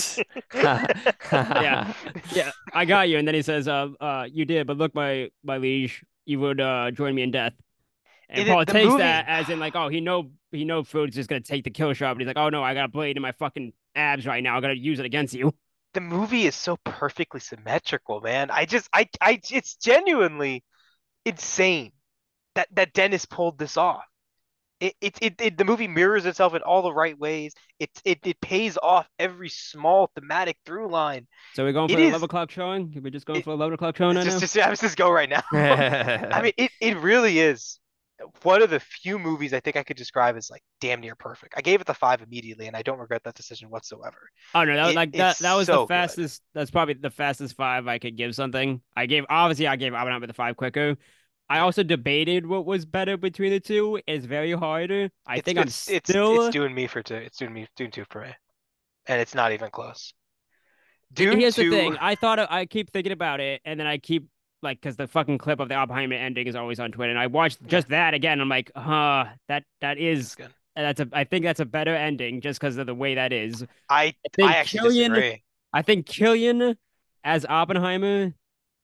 yeah, yeah, I got you." And then he says, "Uh, uh, you did, but look, my my liege, you would uh join me in death." And It, it- Paul the takes movie that as in like, oh, he know he know Food's just gonna take the kill shot, but he's like, oh no, I got a blade in my fucking abs right now. I gotta use it against you. the movie is so perfectly symmetrical, man. I just I I it's genuinely insane that that Dennis pulled this off. It, it, it, it the movie mirrors itself in all the right ways. It, it it pays off every small thematic through line. So we're going for It the eleven is o'clock showing. We're just going it, for the eleven o'clock showing right just now. just yeah, let's just go right now. I mean, it, it really is one of the few movies I think I could describe as like damn near perfect. I gave it the five immediately, and I don't regret that decision whatsoever. Oh no, that It like it's that that was the so good. fastest. That's probably the fastest five I could give something. I gave obviously I gave Oppenheimer the five quicker. I Yeah, also debated what was better between the two. It's very hard. I it's think I'm it's it's it's still. doing me for two. It's doing me doing two for me, and it's not even close. Dune Here's the two. thing. I thought I keep thinking about it, and then I keep like because the fucking clip of the Oppenheimer ending is always on Twitter, and I watched Yeah, just that again. I'm like, huh, that that it's is good. that's a. I think that's a better ending just because of the way that is. I I I think actually Killian. disagree. I think Killian as Oppenheimer.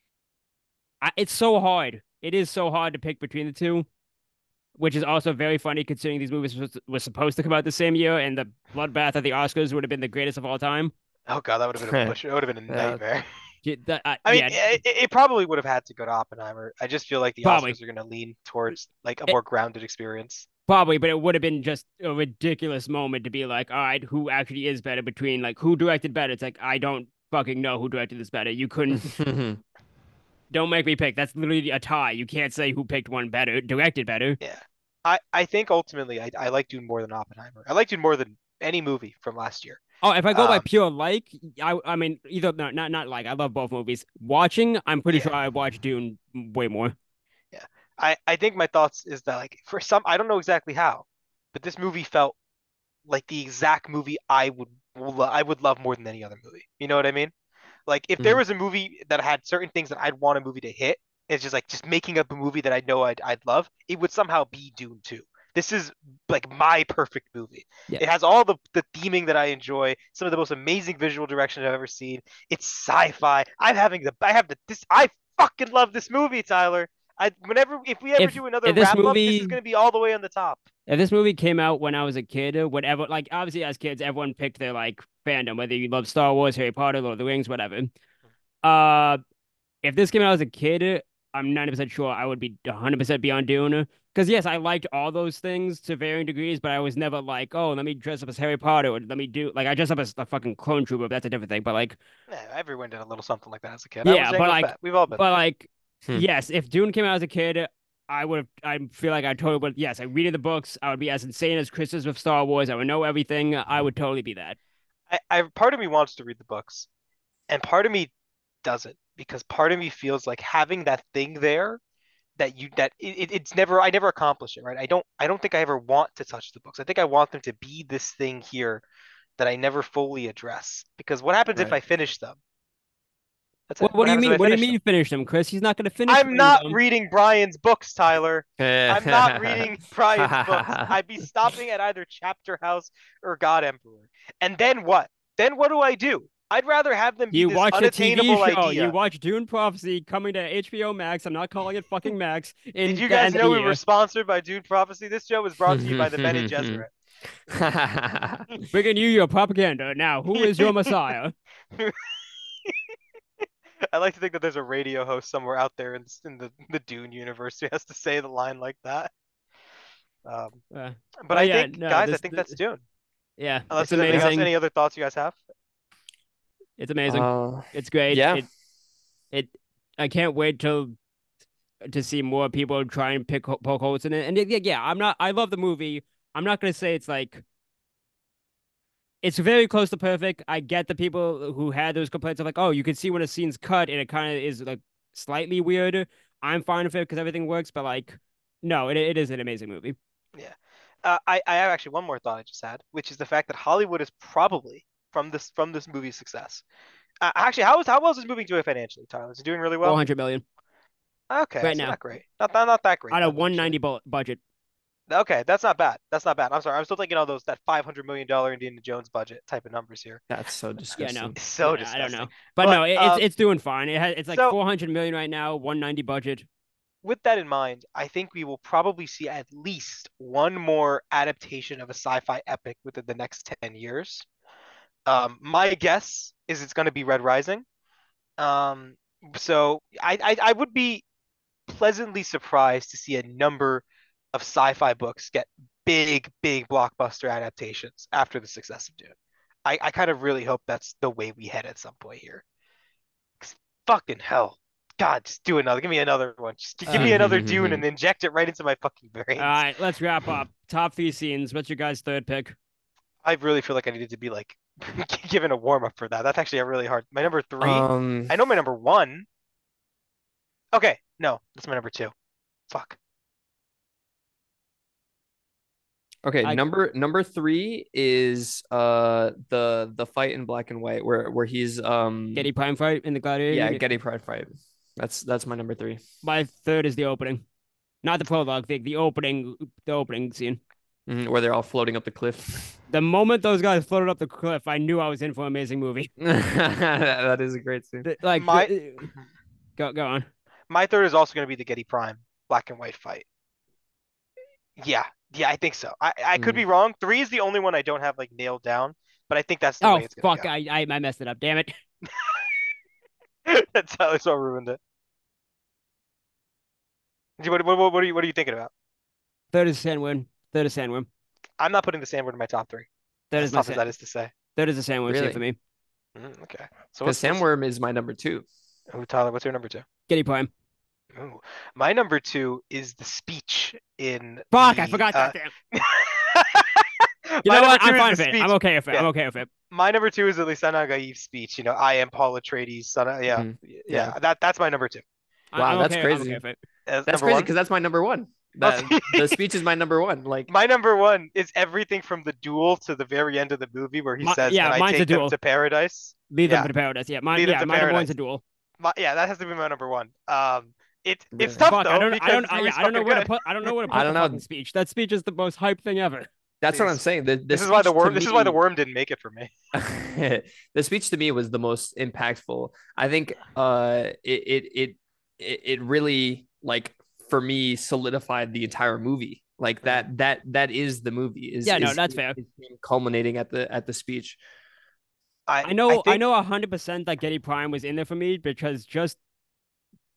I, it's so hard. It is so hard to pick between the two, which is also very funny considering these movies was, was supposed to come out the same year, and the bloodbath at the Oscars would have been the greatest of all time. Oh God, that would have been a push. It would have been a Yeah. nightmare. Yeah, that- uh, I mean, yeah, it, it probably would have had to go to Oppenheimer. I just feel like the probably. Oscars are going to lean towards like a It, more grounded experience. Probably, but it would have been just a ridiculous moment to be like, all right, who actually is better between like who directed better? It's like I don't fucking know who directed this better. You couldn't don't make me pick. That's literally a tie. You can't say who picked one better, directed better. Yeah. I, I think ultimately I, I like Dune more than Oppenheimer. I like Dune more than any movie from last year. Oh, if I go by Um, pure like, I I mean either no, not not like I love both movies. Watching, I'm pretty yeah, sure I watched Dune way more. yeah. I, I think my thoughts is that like for some I don't know exactly how, but this movie felt like the exact movie I would I would love more than any other movie. You know what I mean? Like if there Mhm. was a movie that had certain things that I'd want a movie to hit, it's just like just making up a movie that I know I'd I'd love, it would somehow be Dune two. This is like my perfect movie. Yeah. It has all the the theming that I enjoy, some of the most amazing visual direction I've ever seen. It's sci-fi. I'm having the I have the this I fucking love this movie, Tyler. I whenever if we ever If do another if this wrap up, this is movie gonna be all the way on the top. if this movie came out when I was a kid, whatever, like obviously as kids, everyone picked their like fandom, whether you love Star Wars, Harry Potter, Lord of the Rings, whatever. Uh, if this came out as a kid, I'm ninety percent sure I would be one hundred percent be on Dune. Because yes, I liked all those things to varying degrees, but I was never like, oh, let me dress up as Harry Potter or let me do like I dress up as a fucking clone trooper. But that's a different thing. But like, Yeah, everyone did a little something like that as a kid. I was yeah, but Jango like, Fett. We've all been but there. like, Hmm. yes, if Dune came out as a kid, I would have. I feel like I totally would. Yes, I reading the books. I would be as insane as Chris is with Star Wars. I would know everything. I would totally be that. I, I part of me wants to read the books, and part of me doesn't because part of me feels like having that thing there that you that it, it's never I never accomplish it, right? I don't I don't think I ever want to touch the books. I think I want them to be this thing here that I never fully address. Because what happens if Right. I finish them? That's it. What What What do you happens if mean? I What do you finish mean them? you finish them, Chris? He's not going to finish I'm reading not them. reading Brian's books, Tyler. I'm not Eh. reading Brian's books. I'd be stopping at either Chapter House or God Emperor. And then what? Then what do I do? I'd rather have them be You this watch a T V unattainable show. You idea. watch Dune Prophecy coming to H B O Max. I'm not calling it fucking Max Did in you the guys end of the know we were year. sponsored by Dune Prophecy? This show was brought to you by the Bene Gesserit. Bringing you your propaganda. Now, who is your messiah? I like to think that there's a radio host somewhere out there in, in the, the Dune universe who has to say the line like that. Um, Uh, but but I yeah, think, no, guys, I this, think th- that's Dune. yeah, Unless it's there's anything else, amazing. any other thoughts you guys have? It's amazing. Uh, It's great. yeah. It, it. I can't wait till to see more people try and pick ho- poke holes in it. And yeah, yeah, I'm not. I love the movie. I'm not gonna say it's like it's very close to perfect. I get the people who had those complaints of like, oh, you can see when a scene's cut and it kind of is like slightly weird. I'm fine with it because everything works, but like, no, it it is an amazing movie. Yeah. Uh, I, I have actually one more thought I just had, which is the fact that Hollywood is probably from this from this movie's success. Uh, actually, how is how well is this movie doing financially, Tyler? Is it doing really Four well? hundred million Okay, right so now not great. Not not, not that great out then, of actually. one ninety bu budget. Okay, that's not bad. That's not bad. I'm sorry. I'm still thinking of those that five hundred million dollar Indiana Jones budget type of numbers here. That's so Yeah, no, disgusting. It's no, so I don't disgusting. know, but But no, it, it's um, it's doing fine. It has it's like so four hundred million right now, one ninety budget. with that in mind, I think we will probably see at least one more adaptation of a sci-fi epic within the next ten years. Um, my guess is it's going to be Red Rising. Um, so I, I I would be pleasantly surprised to see a number of sci-fi books get big, big blockbuster adaptations after the success of Dune. I, I kind of really hope that's the way we head at some point here. 'Cause fucking hell. God, just do another. Give me another one. Just give me Uh, another Dune and inject it right into my fucking all brains. right, let's wrap up. Top three scenes. What's your guys' third pick? I really feel like I needed to be like given a warm up for that. That's actually a really hard. My number three. Um, I know my number one. Okay, no, that's my number two. Fuck. okay, I number number three is uh the the fight in black and white where where he's um Getty Prime fight in the Gladiator. yeah, Unit. Getty Pride fight. That's that's my number three. My third is the opening, not the prologue. The the opening, the opening scene. Mhm, where they're all floating up the cliff. The moment those guys floated up the cliff, I knew I was in for an amazing movie. That is a great scene. The- like, My the- go go on. my third is also going to be the Getty Prime black and white fight. Yeah, yeah, I think so. I I could Mhm. be wrong. Three is the only one I don't have like nailed down, but I think that's the Oh way it's gonna fuck! go. I, I I messed it up. Damn it. That's how that's what ruined it. What, what, what, what are you what are you thinking about? Third is Sandworm. Third is Sandworm. I'm not putting the Sandwich in my top three. Third As is my tough as sa- that is to say. third is a sandwich here Really? for me. Mm, okay. So Because what's, what's Sandworm is my number two. ooh, Tyler, what's your number two? Getty Prime. Ooh, my number two is the speech in Fuck! I the, forgot uh, that. Damn. my You know number what? two I'm is fine the with it. speech. I'm okay with it. Yeah. I'm okay with it. My number two is the Lisanna Gaif's speech. You know, I am Paul Atreides, son of, yeah, Mhm. yeah, Yeah. That that's my number two. I- Wow, I'm that's okay, I'm crazy. okay with it. As That's number crazy one. because that's my number one. That the speech is my number one. Like My number one is everything from the duel to the very end of the movie where he My- says, yeah, "And I mine's a take them duel. to paradise." Lead Yeah. them to paradise. Yeah, mine. Lead 'em Yeah, to my number one's paradise. a duel. My, yeah, that has to be my number one. Um, it it's Really? tough Fuck! though I don't. because I don't. this I, yeah, movie's I don't know fucking where to good. put. I don't know where to put I the don't know. fucking speech. That speech is the most hype thing ever. that's what I'm Is- saying. The, the This is why the speech to worm. This is why the me- worm didn't make it for me. the speech to me was the most impactful. I think uh it it it it, it really like for me solidified the entire movie. Like that that that is the movie. Is Yeah, no, is- that's is fair. him culminating at the at the speech. I I know. I, think know a hundred percent that Getty Prime was in there for me because just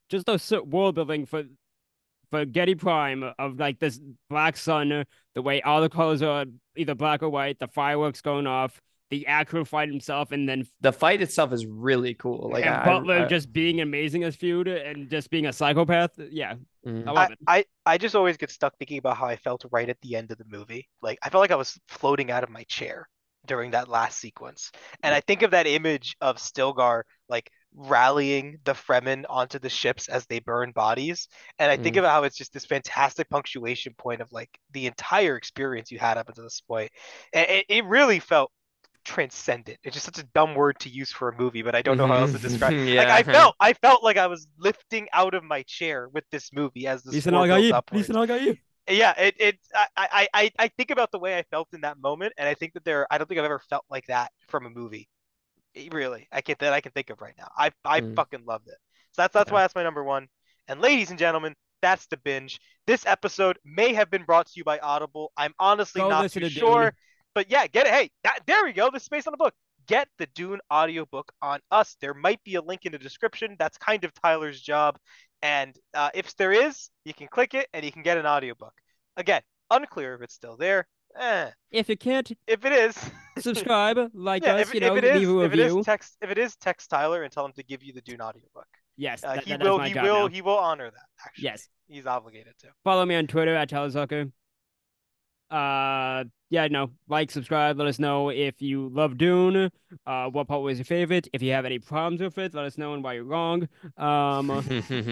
just the s- world building for for Getty Prime of like this black sun, the way all the colors are either black or white, the fireworks going off, the actual fight himself, and then The fight itself is really cool. Like and I, Butler I, just being amazing as feud and just being a psychopath. Yeah, I mhm. I, love it. I I just always get stuck thinking about how I felt right at the end of the movie. Like I felt like I was floating out of my chair during that last sequence. And I think of that image of Stilgar like rallying the Fremen onto the ships as they burn bodies. And I think Mhm. about how it's just this fantastic punctuation point of like the entire experience you had up until this point. And it, it really felt transcendent. It's just such a dumb word to use for a movie, but I don't know how else to describe. Mhm. Like I Yeah. felt, I felt like I was lifting out of my chair with this movie as the Listen, score I got built you. upwards. Listen, I got you. Yeah, it, it, I, I, I, I think about the way I felt in that moment, and I think that there, I don't think I've ever felt like that from a movie. It- Really, I can't that I can think of right now. I, I Mm. fucking loved it. So that's that's Yeah. why that's my number one. And ladies and gentlemen, that's the binge. This episode may have been brought to you by Audible. I'm honestly Go not listen too to sure. Dune. But yeah, get it. Hey, that, there we go. The space on the book. Get the Dune audiobook on us. There might be a link in the description. That's kind of Tyler's job. And uh, if there is, you can click it and you can get an audiobook. Again, unclear if it's still there. Eh. If you can't If it is, subscribe, like yeah, us, if you if know, it leave a is if it is review. text if it is text Tyler and tell him to give you the Dune audiobook. Yes, Uh, that, he that that's will my he job will now. he will honor that actually. Yes. He's obligated to. Follow me on Twitter at Telesucker. Uh, yeah, no, like, subscribe. Let us know if you love Dune. Uh, what part was your favorite? If you have any problems with it, let us know and why you're wrong. Um,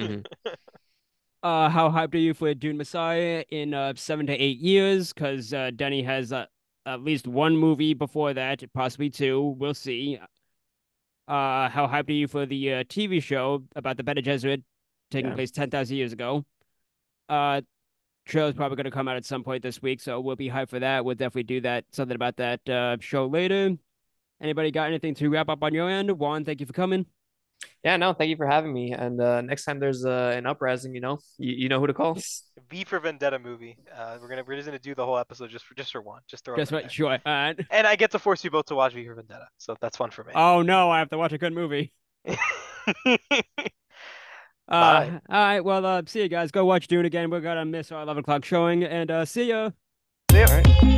uh, how hyped are you for Dune Messiah in uh seven to eight years? Because uh, Denny has uh, at least one movie before that, possibly two. We'll see. Uh, how hyped are you for the uh, T V show about the Bene Gesserit taking Yeah. place ten thousand years ago? Uh, trailer's probably going to come out at some point this week, so we'll be hyped for that. We'll definitely do that, something about that uh, show later. Anybody got anything to wrap up on your end? Juan, thank you for coming. Yeah, no, thank you for having me. And uh, next time there's uh, an uprising, you know, you, you know who to call. V for Vendetta movie. Uh, we're gonna we're just gonna do the whole episode just for just for one. Just throw it Just in what? there. Sure. All right. And I get to force you both to watch V for Vendetta, so that's fun for me. Oh no, I have to watch a good movie. Bye. Uh, all right. Well, uh, see you guys. Go watch Dune again. We're gonna miss our eleven o'clock showing, and uh, see ya. See ya. All right.